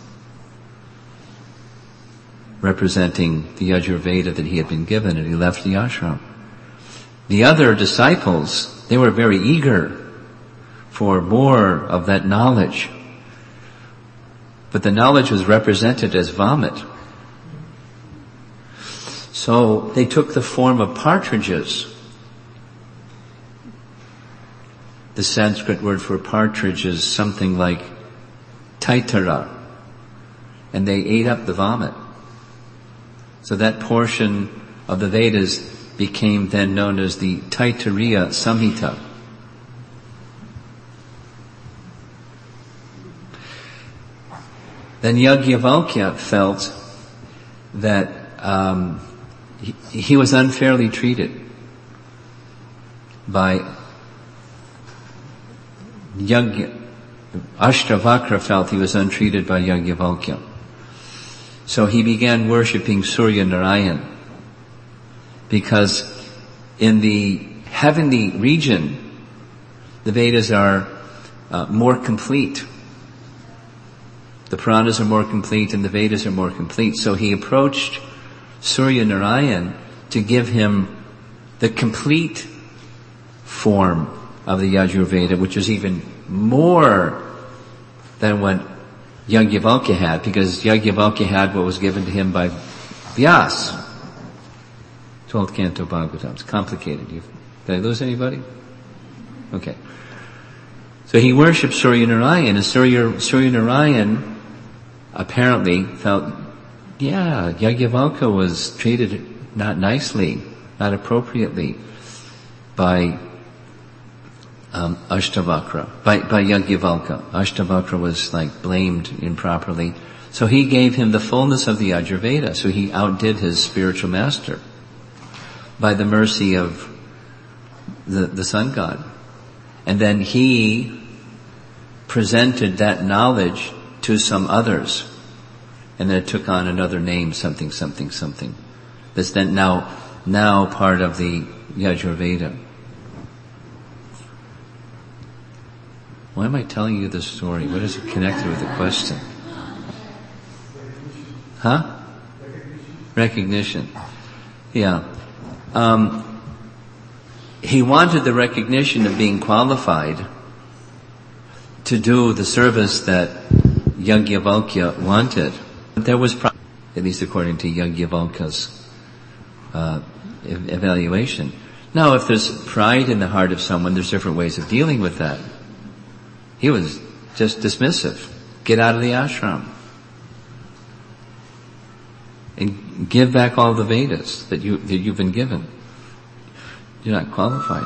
Speaker 1: representing the Yajurveda that he had been given, and he left the ashram. The other disciples, they were very eager for more of that knowledge. But the knowledge was represented as vomit. So they took the form of partridges. The Sanskrit word for partridge is something like taitara. And they ate up the vomit. So that portion of the Vedas became then known as the Taittiriya Samhita. Then Yajnavalkya felt that he was unfairly treated by Ashtavakra felt he was untreated by Yajnavalkya. So he began worshipping Surya Narayan, because in the heavenly region, the Vedas are more complete. The Puranas are more complete and the Vedas are more complete. So he approached Surya Narayan to give him the complete form of the Yajurveda, which is even more than what Yajnavalkya had, because Yajnavalkya had what was given to him by Vyas. 12th Canto Bhagavatam. It's complicated. Did I lose anybody? Okay. So he worshipped Surya Narayan, and Surya Narayan apparently felt, Yajnavalkya was treated not nicely, not appropriately by Ashtavakra, by Yajnavalkya. Ashtavakra was blamed improperly. So he gave him the fullness of the Yajurveda, so he outdid his spiritual master by the mercy of the sun god. And then he presented that knowledge to some others, and then it took on another name, something. That's then now part of the Yajurveda. Why am I telling you this story? What is it connected with the question? Huh? Recognition. Yeah. He wanted the recognition of being qualified to do the service that Yajnavalkya wanted. But there was at least according to Yajnavalkya's evaluation. Now, if there's pride in the heart of someone, there's different ways of dealing with that. He was just dismissive. Get out of the ashram. And give back all the Vedas that you've been given. You're not qualified.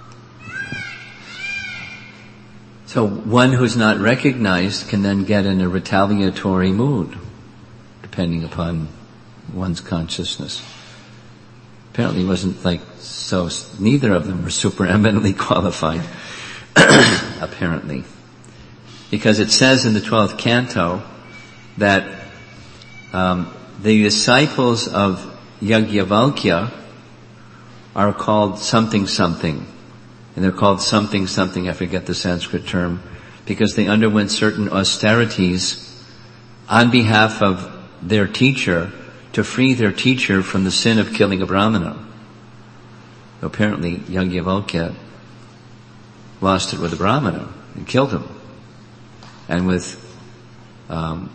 Speaker 1: So one who's not recognized can then get in a retaliatory mood, depending upon one's consciousness. Apparently it wasn't so neither of them were super eminently qualified, apparently. Because it says in the 12th canto that the disciples of Yajnavalkya are called something, and they're called something, I forget the Sanskrit term, because they underwent certain austerities on behalf of their teacher to free their teacher from the sin of killing a brahmana. Apparently Yajnavalkya lost it with a brahmana and killed him. And with, I'm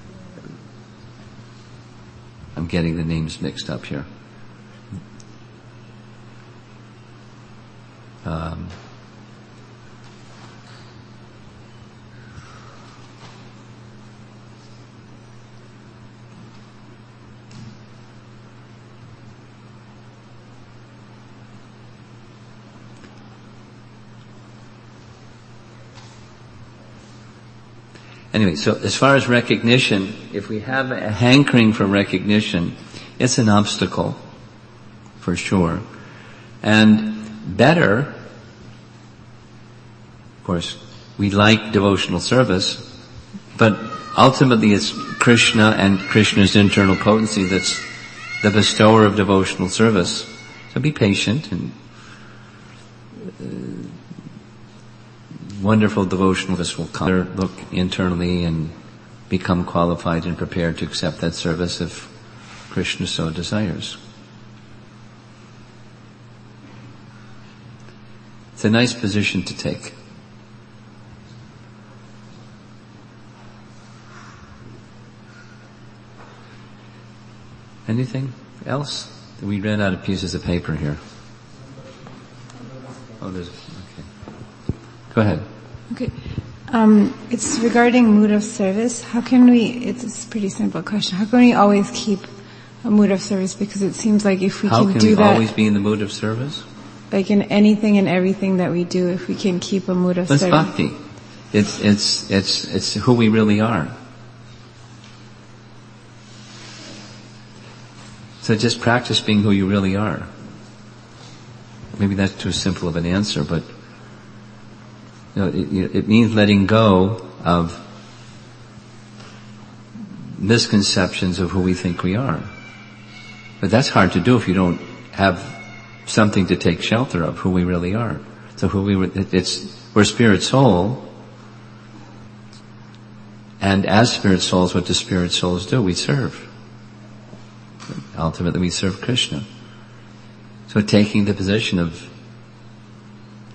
Speaker 1: getting the names mixed up here. Anyway, so as far as recognition, if we have a hankering for recognition, it's an obstacle, for sure. And better, of course, we like devotional service, but ultimately it's Krishna and Krishna's internal potency that's the bestower of devotional service. So be patient, and wonderful devotional service will come. Look internally and become qualified and prepared to accept that service if Krishna so desires. It's a nice position to take. Anything else? We ran out of pieces of paper here. Oh, there's, okay. Go ahead.
Speaker 7: Okay. It's regarding mood of service. How can we, it's a pretty simple question. How can we always keep a mood of service? Because it seems like if we can do that. How can we
Speaker 1: always be in the mood of service?
Speaker 7: Like in anything and everything that we do, if we can keep a mood of service.
Speaker 1: It's bhakti. It's who we really are. So just practice being who you really are. Maybe that's too simple of an answer, but it means letting go of misconceptions of who we think we are. But that's hard to do if you don't have something to take shelter of who we really are. So we're spirit soul, and as spirit souls, what do spirit souls do? We serve. Ultimately we serve Krishna. So taking the position of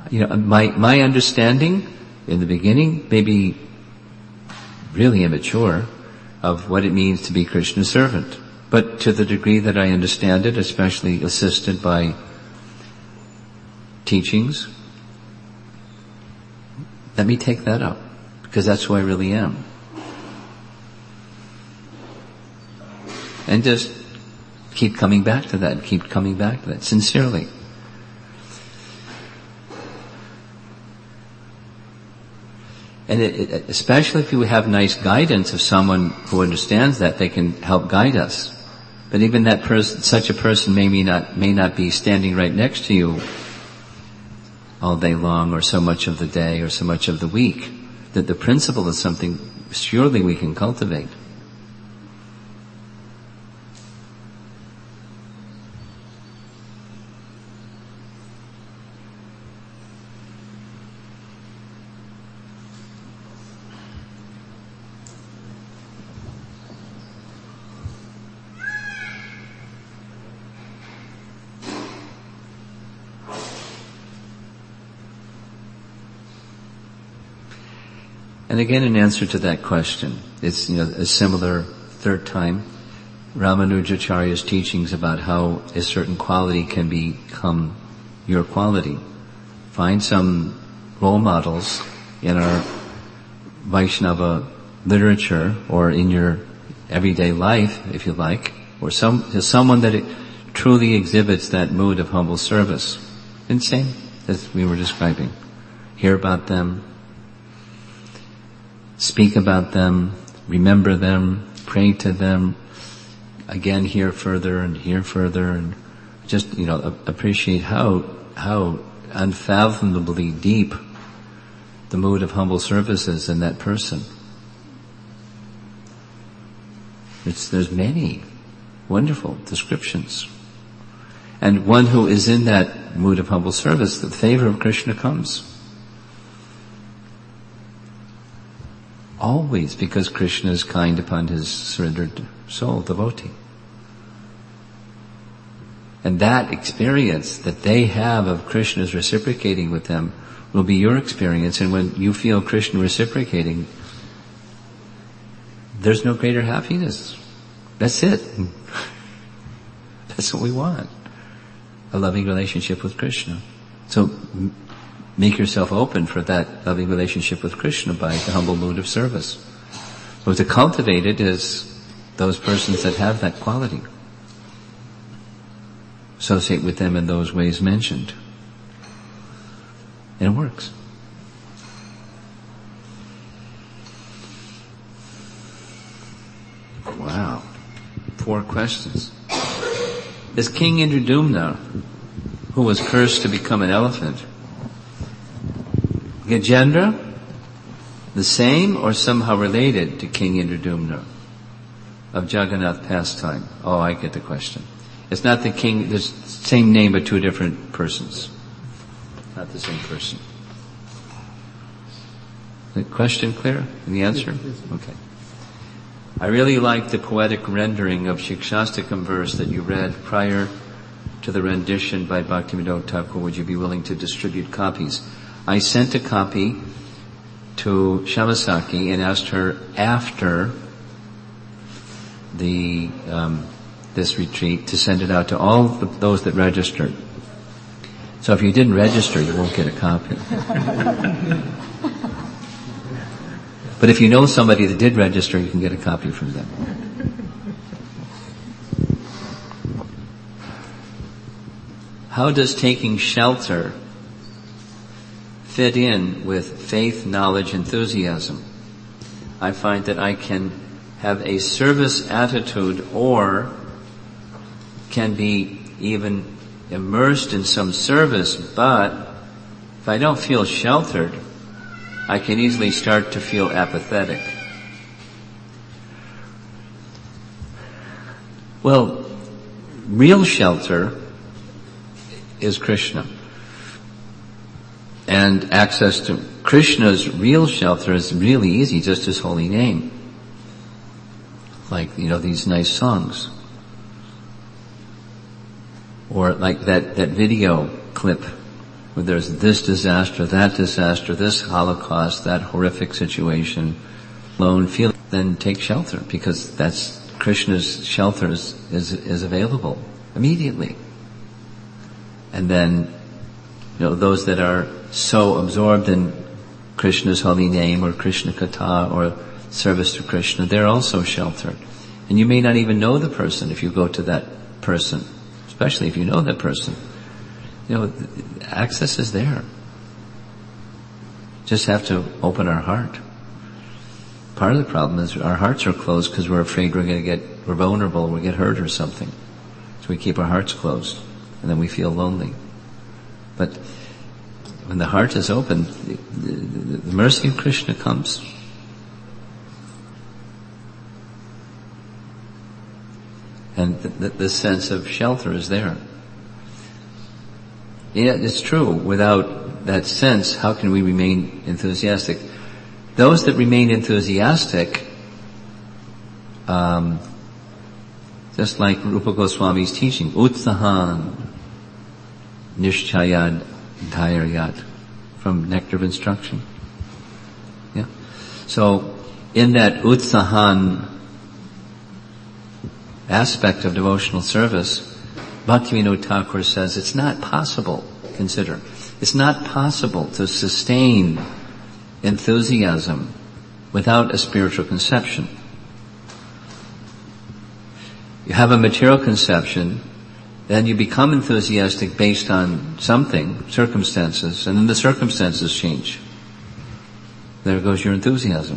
Speaker 1: My understanding in the beginning may be really immature of what it means to be Krishna's servant. But to the degree that I understand it, especially assisted by teachings, let me take that up, because that's who I really am. And just keep coming back to that, sincerely. And especially if you have nice guidance of someone who understands that, they can help guide us. But even that person, such a person may not be standing right next to you all day long, or so much of the day, or so much of the week. That the principle is something surely we can cultivate. And again, in answer to that question, it's, a similar third time, Ramanujacharya's teachings about how a certain quality can become your quality. Find some role models in our Vaishnava literature, or in your everyday life, if you like, or someone that truly exhibits that mood of humble service. And same as we were describing. Hear about them, speak about them, remember them, pray to them, again hear further, and just, appreciate how unfathomably deep the mood of humble service is in that person. There's many wonderful descriptions. And one who is in that mood of humble service, the favor of Krishna comes. Always, because Krishna is kind upon his surrendered soul, devotee. And that experience that they have of Krishna's reciprocating with them will be your experience. And when you feel Krishna reciprocating, there's no greater happiness. That's it. That's what we want. A loving relationship with Krishna. So make yourself open for that loving relationship with Krishna by the humble mood of service. But to cultivate it is those persons that have that quality. Associate with them in those ways mentioned. And it works. Wow. 4 questions. Is King Indradumna, who was cursed to become an elephant, Gajendra, the same or somehow related to King Indradumna of Jagannath pastime? Oh, I get the question. It's not the king, the same name but 2 different persons. Not the same person. The question clear? And the answer? Okay. I really like the poetic rendering of Shikshastakam verse that you read prior to the rendition by Bhaktivinoda Thakur. Would you be willing to distribute copies? I sent a copy to Shamasaki and asked her after this retreat to send it out to all those that registered. So if you didn't register, you won't get a copy. But if you know somebody that did register, you can get a copy from them. How does taking shelter fit in with faith, knowledge, enthusiasm? I find that I can have a service attitude or can be even immersed in some service, but if I don't feel sheltered, I can easily start to feel apathetic. Well, real shelter is Krishna. And access to Krishna's real shelter is really easy, just his holy name. Like, these nice songs. Or like that video clip where there's this disaster, that disaster, this Holocaust, that horrific situation, lone feeling, then take shelter, because that's Krishna's shelter is available immediately. And then, those that are so absorbed in Krishna's holy name or Krishna Katha or service to Krishna, they're also sheltered. And you may not even know the person if you go to that person, especially if you know that person. Access is there. Just have to open our heart. Part of the problem is our hearts are closed because we're afraid we're vulnerable, we'll get hurt or something. So we keep our hearts closed, and then we feel lonely. But when the heart is open, the mercy of Krishna comes. And the sense of shelter is there. Yeah, it's true. Without that sense, how can we remain enthusiastic? Those that remain enthusiastic, just like Rupa Goswami's teaching, Utsahan Nishchayad Dhairyat, from Nectar of Instruction. Yeah. So, in that Utsahan aspect of devotional service, Bhaktivinoda Thakur says it's not possible, it's not possible to sustain enthusiasm without a spiritual conception. You have a material conception, then you become enthusiastic based on something, circumstances, and then the circumstances change. There goes your enthusiasm.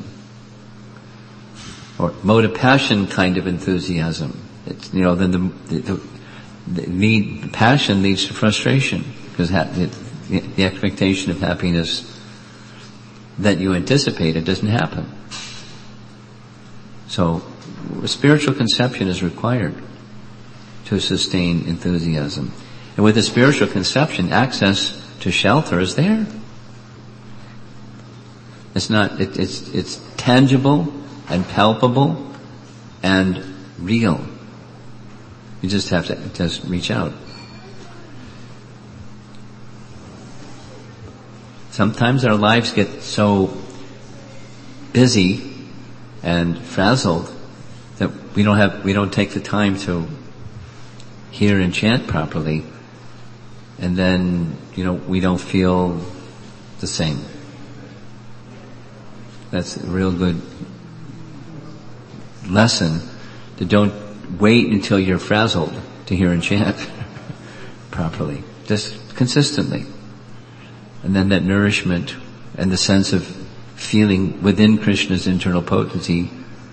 Speaker 1: Or mode of passion kind of enthusiasm. It's, then the passion leads to frustration, because the expectation of happiness that you anticipated doesn't happen. So, a spiritual conception is required to sustain enthusiasm. And with a spiritual conception, access to shelter is there. It's tangible and palpable and real. You just have to just reach out. Sometimes our lives get so busy and frazzled that we don't take the time to hear and chant properly, and then, we don't feel the same. That's a real good lesson, to don't wait until you're frazzled to hear and chant properly. Just consistently. And then that nourishment and the sense of feeling within Krishna's internal potency,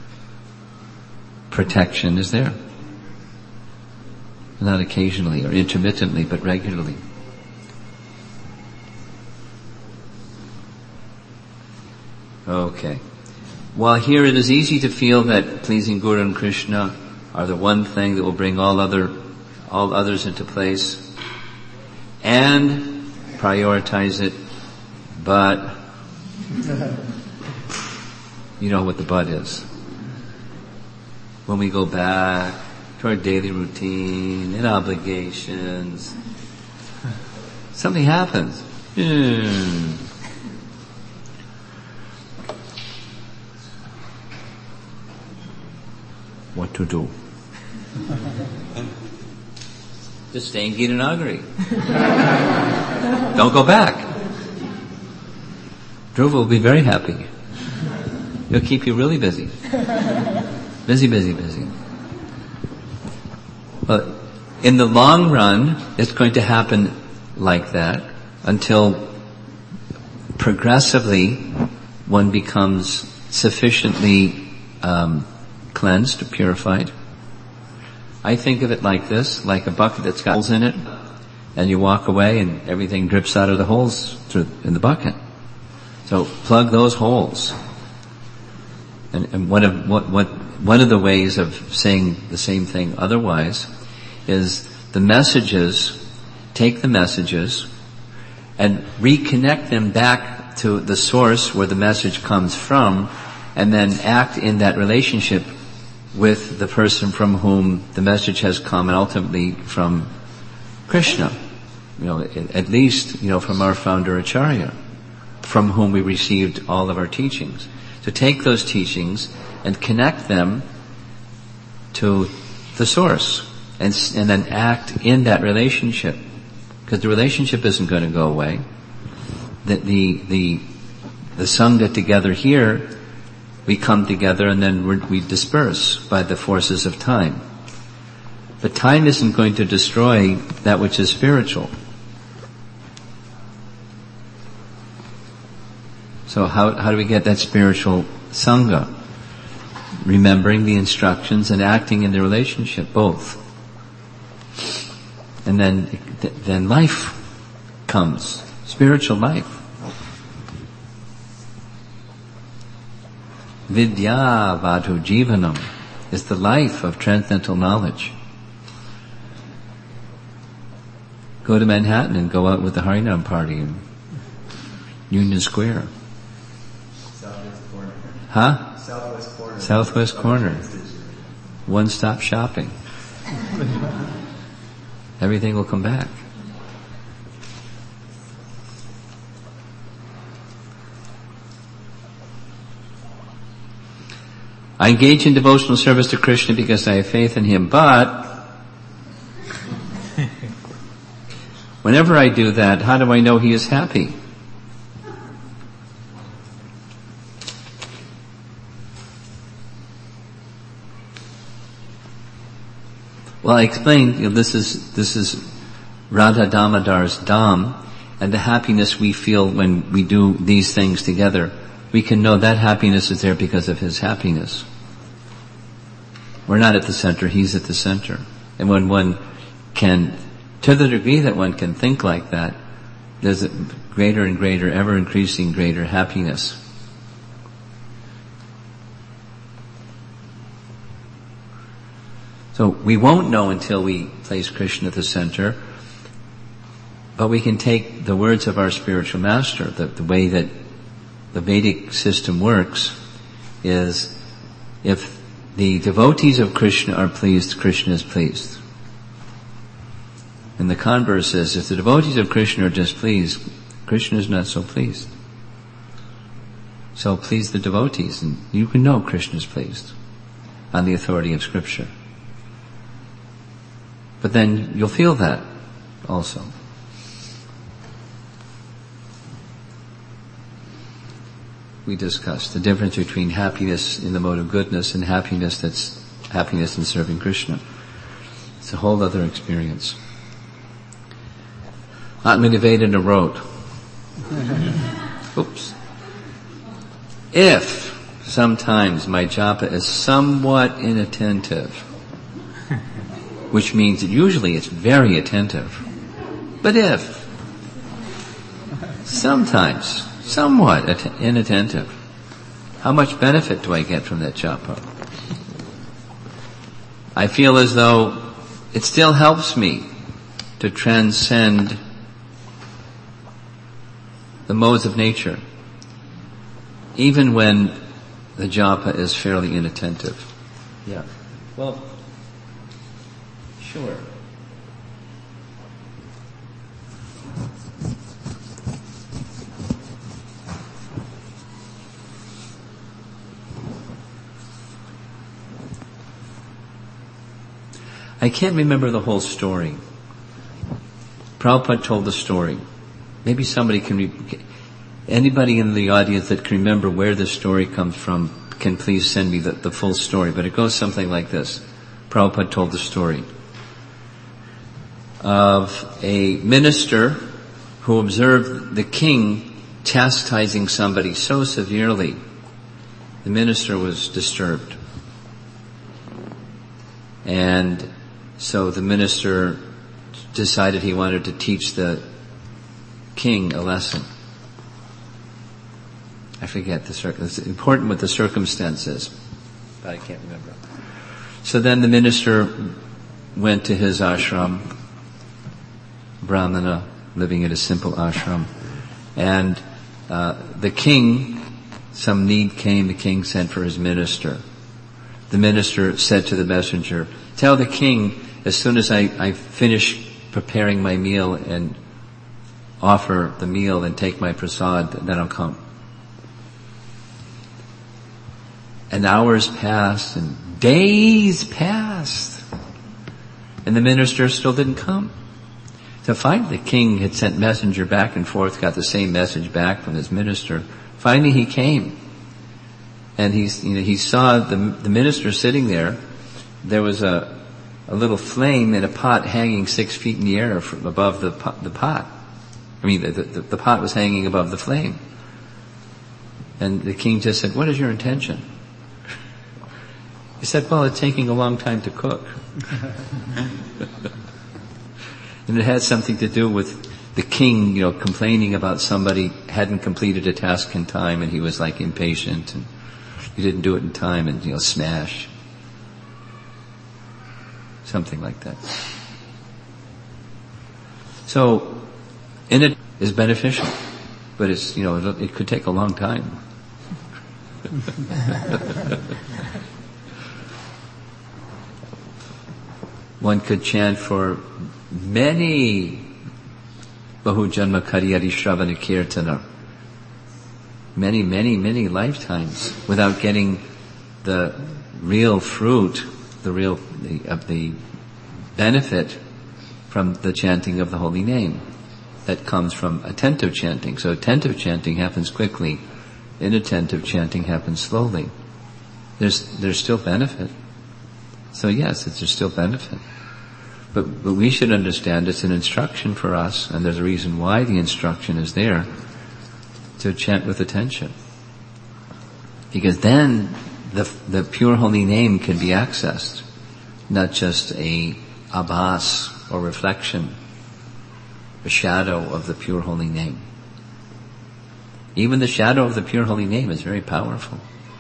Speaker 1: protection is there. Not occasionally or intermittently, but regularly. Okay. While here it is easy to feel that pleasing Guru and Krishna are the one thing that will bring all others into place and prioritize it, but you know what the but is. When we go back to our daily routine and obligations, something happens. What to do? Just stay in Gitanagari. Don't go back. Dhruva will be very happy. He'll keep you really busy. Busy. But in the long run, it's going to happen like that until progressively one becomes sufficiently cleansed, purified. I think of it like this, like a bucket that's got holes in it, and you walk away and everything drips out of the holes in the bucket. So plug those holes. And one of the ways of saying the same thing otherwise is take the messages and reconnect them back to the source where the message comes from, and then act in that relationship with the person from whom the message has come, and ultimately from Krishna. at least, from our founder Acharya, from whom we received all of our teachings. To take those teachings and connect them to the source, and then act in that relationship, because the relationship isn't going to go away. The sangha together here, we come together and then we disperse by the forces of time. But time isn't going to destroy that which is spiritual. So how do we get that spiritual sangha? Remembering the instructions and acting in the relationship, both. And then life comes, spiritual life. Vidya Vadu Jivanam is the life of transcendental knowledge. Go to Manhattan and go out with the Harinam party in Union Square.
Speaker 8: Southwest corner.
Speaker 1: Huh?
Speaker 8: Southwest corner.
Speaker 1: Southwest corner. One-stop shopping. Everything will come back. I engage in devotional service to Krishna because I have faith in Him, but whenever I do that, how do I know He is happy? Well, I explained, this is Radha Damodar's Dham, and the happiness we feel when we do these things together, we can know that happiness is there because of His happiness. We're not at the center, He's at the center. And when one can, to the degree that one can think like that, there's a greater and greater, ever increasing greater happiness. So we won't know until we place Krishna at the center, but we can take the words of our spiritual master. The way that the Vedic system works is, if the devotees of Krishna are pleased, Krishna is pleased. And the converse is, if the devotees of Krishna are displeased, Krishna is not so pleased. So please the devotees, and you can know Krishna is pleased on the authority of Scripture. But then you'll feel that also. We discussed the difference between happiness in the mode of goodness and happiness that's happiness in serving Krishna. It's a whole other experience. Atmanivedana wrote, oops, if sometimes my japa is somewhat inattentive, which means that usually it's very attentive, but if sometimes somewhat inattentive, how much benefit do I get from that japa? I feel as though it still helps me to transcend the modes of nature, even when the japa is fairly inattentive. Yeah. Well, sure. I can't remember the whole story. Prabhupada told the story. Maybe somebody anybody in the audience that can remember where this story comes from can please send me the full story. But it goes something like this. Prabhupada told the story of a minister who observed the king chastising somebody so severely, the minister was disturbed. And so the minister decided he wanted to teach the king a lesson. I forget it's important what the circumstance is, but I can't remember. So then the minister went to his ashram, Brahmana, living in a simple ashram, and the king, some need came, the king sent for his minister. The minister said to the messenger, tell the king, as soon as I finish preparing my meal and offer the meal and take my prasad, then I'll come. And hours passed and days passed, and the minister still didn't come. So finally the king had sent messenger back and forth, got the same message back from his minister. Finally he came. And he saw the minister sitting there. There was a little flame in a pot hanging 6 feet in the air from above the pot. I mean, the pot was hanging above the flame. And the king just said, "What is your intention?" He said, "Well, it's taking a long time to cook." And it had something to do with the king, complaining about somebody hadn't completed a task in time, and he was like impatient, and he didn't do it in time, and smash. Something like that. So, it is beneficial, but it's, it could take a long time. One could chant for many Bahujanma Kariyari Shravana Kirtana, many lifetimes without getting the real fruit, of the benefit from the chanting of the holy name that comes from attentive chanting. So attentive chanting happens quickly, inattentive chanting happens slowly. There's still benefit. So yes, there's still benefit. But we should understand it's an instruction for us, and there's a reason why the instruction is there, to chant with attention. Because then the pure holy name can be accessed, not just a abhas or reflection, a shadow of the pure holy name. Even the shadow of the pure holy name is very powerful.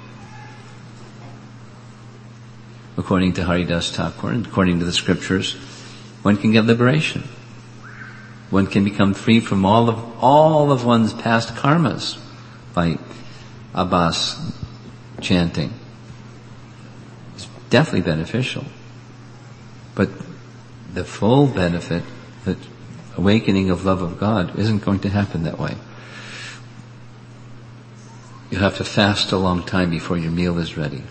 Speaker 1: According to Haridas Thakur and according to the scriptures, one can get liberation. One can become free from all of one's past karmas by abhas chanting. It's definitely beneficial. But the full benefit, the awakening of love of God, isn't going to happen that way. You have to fast a long time before your meal is ready.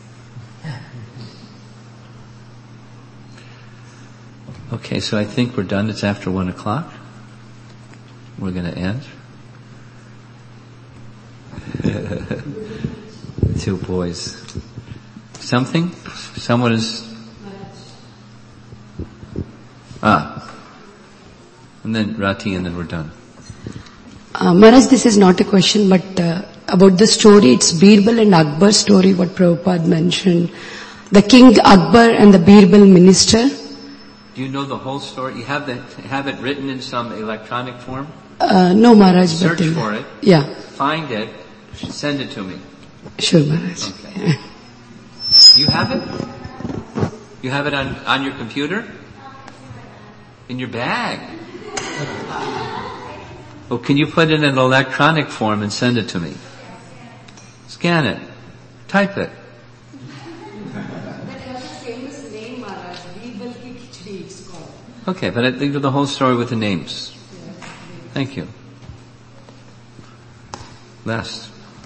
Speaker 1: Okay, so I think we're done. It's after 1 o'clock. We're going to end. 2 boys. Something? Someone is... And then Rati, and then we're done.
Speaker 9: Maharaj, this is not a question, but about the story, it's Birbal and Akbar story, what Prabhupada mentioned. The King Akbar and the Birbal minister.
Speaker 1: Do you know the whole story? You have it written in some electronic form?
Speaker 9: No, Maharaj.
Speaker 1: Search for it.
Speaker 9: Yeah.
Speaker 1: Find it. Send it to me.
Speaker 9: Sure, Maharaj.
Speaker 1: Okay. You have it? You have it on your computer? In your bag? Oh, can you put it in an electronic form and send it to me? Scan it. Type it. Okay, but I think of the whole story with the names. Thank you. Last.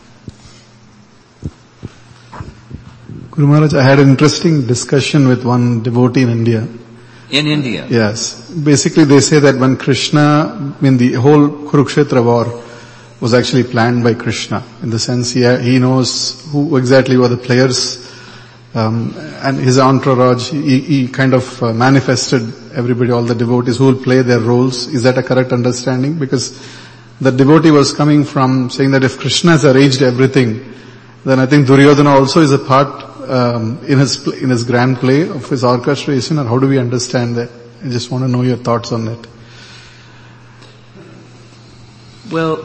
Speaker 10: Guru Maharaj, I had an interesting discussion with one devotee in India.
Speaker 1: In India?
Speaker 10: Yes. Basically they say that when Krishna, the whole Kurukshetra war was actually planned by Krishna. In the sense he knows who exactly were the players, and his entourage, he kind of manifested everybody, all the devotees who will play their roles. Is that a correct understanding? Because the devotee was coming from saying that if Krishna has arranged everything, then I think Duryodhana also is a part in his grand play of his orchestration, or how do we understand that? I just want to know your thoughts on that.
Speaker 1: Well,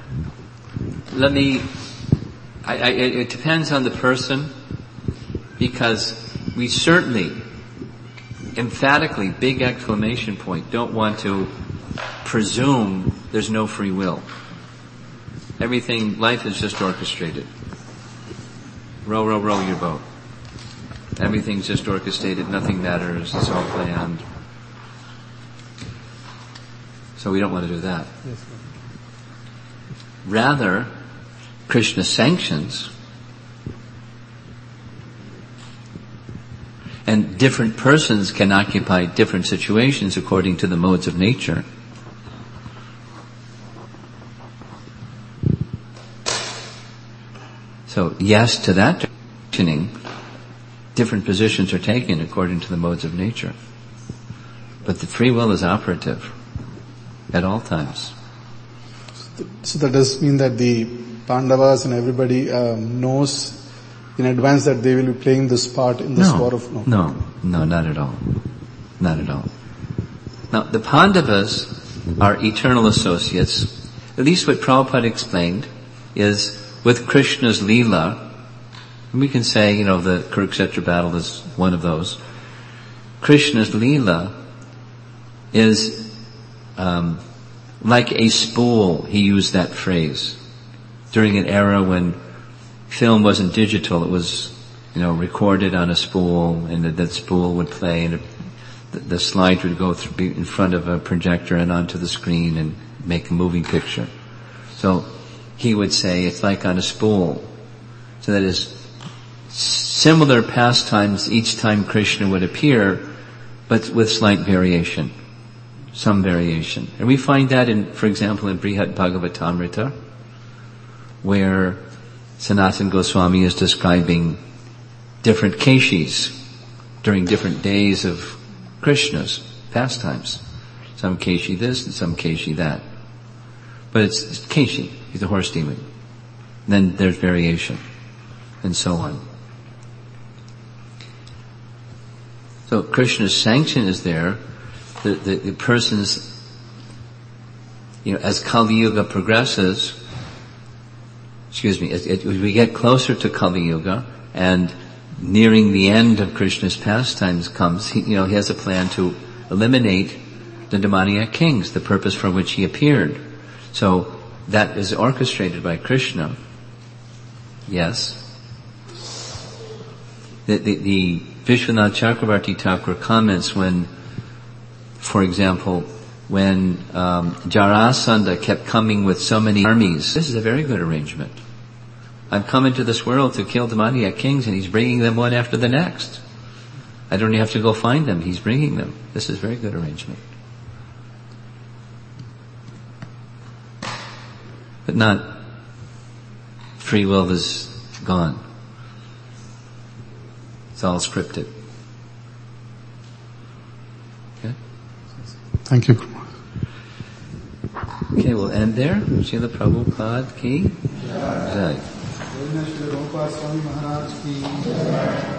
Speaker 1: it depends on the person, because we certainly, emphatically, big exclamation point, don't want to presume there's no free will. Life is just orchestrated. Row, row, row your boat. Everything's just orchestrated, nothing matters, it's all planned. So we don't want to do that. Rather, Krishna sanctions, and different persons can occupy different situations according to the modes of nature. So yes to that sanctioning, different positions are taken according to the modes of nature. But the free will is operative at all times.
Speaker 10: So that does mean that the Pandavas and everybody knows in advance that they will be playing this part in this war of...
Speaker 1: No, not at all. Not at all. Now, the Pandavas are eternal associates. At least what Prabhupada explained is with Krishna's Leela, and we can say, the Kurukshetra battle is one of those. Krishna's Leela is like a spool, he used that phrase. During an era when film wasn't digital, it was, recorded on a spool, and that spool would play, and the slide would go through, be in front of a projector and onto the screen and make a moving picture. So he would say it's like on a spool. So that is similar pastimes each time Krishna would appear, but with slight variation. Some variation. And we find that for example, in Brihad Bhagavatamrita, where Sanatana Goswami is describing different Keshis during different days of Krishna's pastimes. Some Keshi this and some Keshi that. But it's Keshi, he's a horse demon. Then there's variation, and so on. So Krishna's sanction is there. The person's, as Kali Yuga progresses, as we get closer to Kali Yuga and nearing the end of Krishna's pastimes comes, he has a plan to eliminate the demoniac kings, the purpose for which he appeared. So that is orchestrated by Krishna. Yes. The Vishwanath Chakravarti Thakur comments when, for example, when Jarasandha kept coming with so many armies, this is a very good arrangement. I'm coming to this world to kill demoniac kings, and he's bringing them one after the next. I don't even have to go find them. He's bringing them. This is a very good arrangement. But not free will is gone. It's all scripted. Okay?
Speaker 10: Thank you.
Speaker 1: Okay, we'll end there. Srila Prabhupada ki Jai.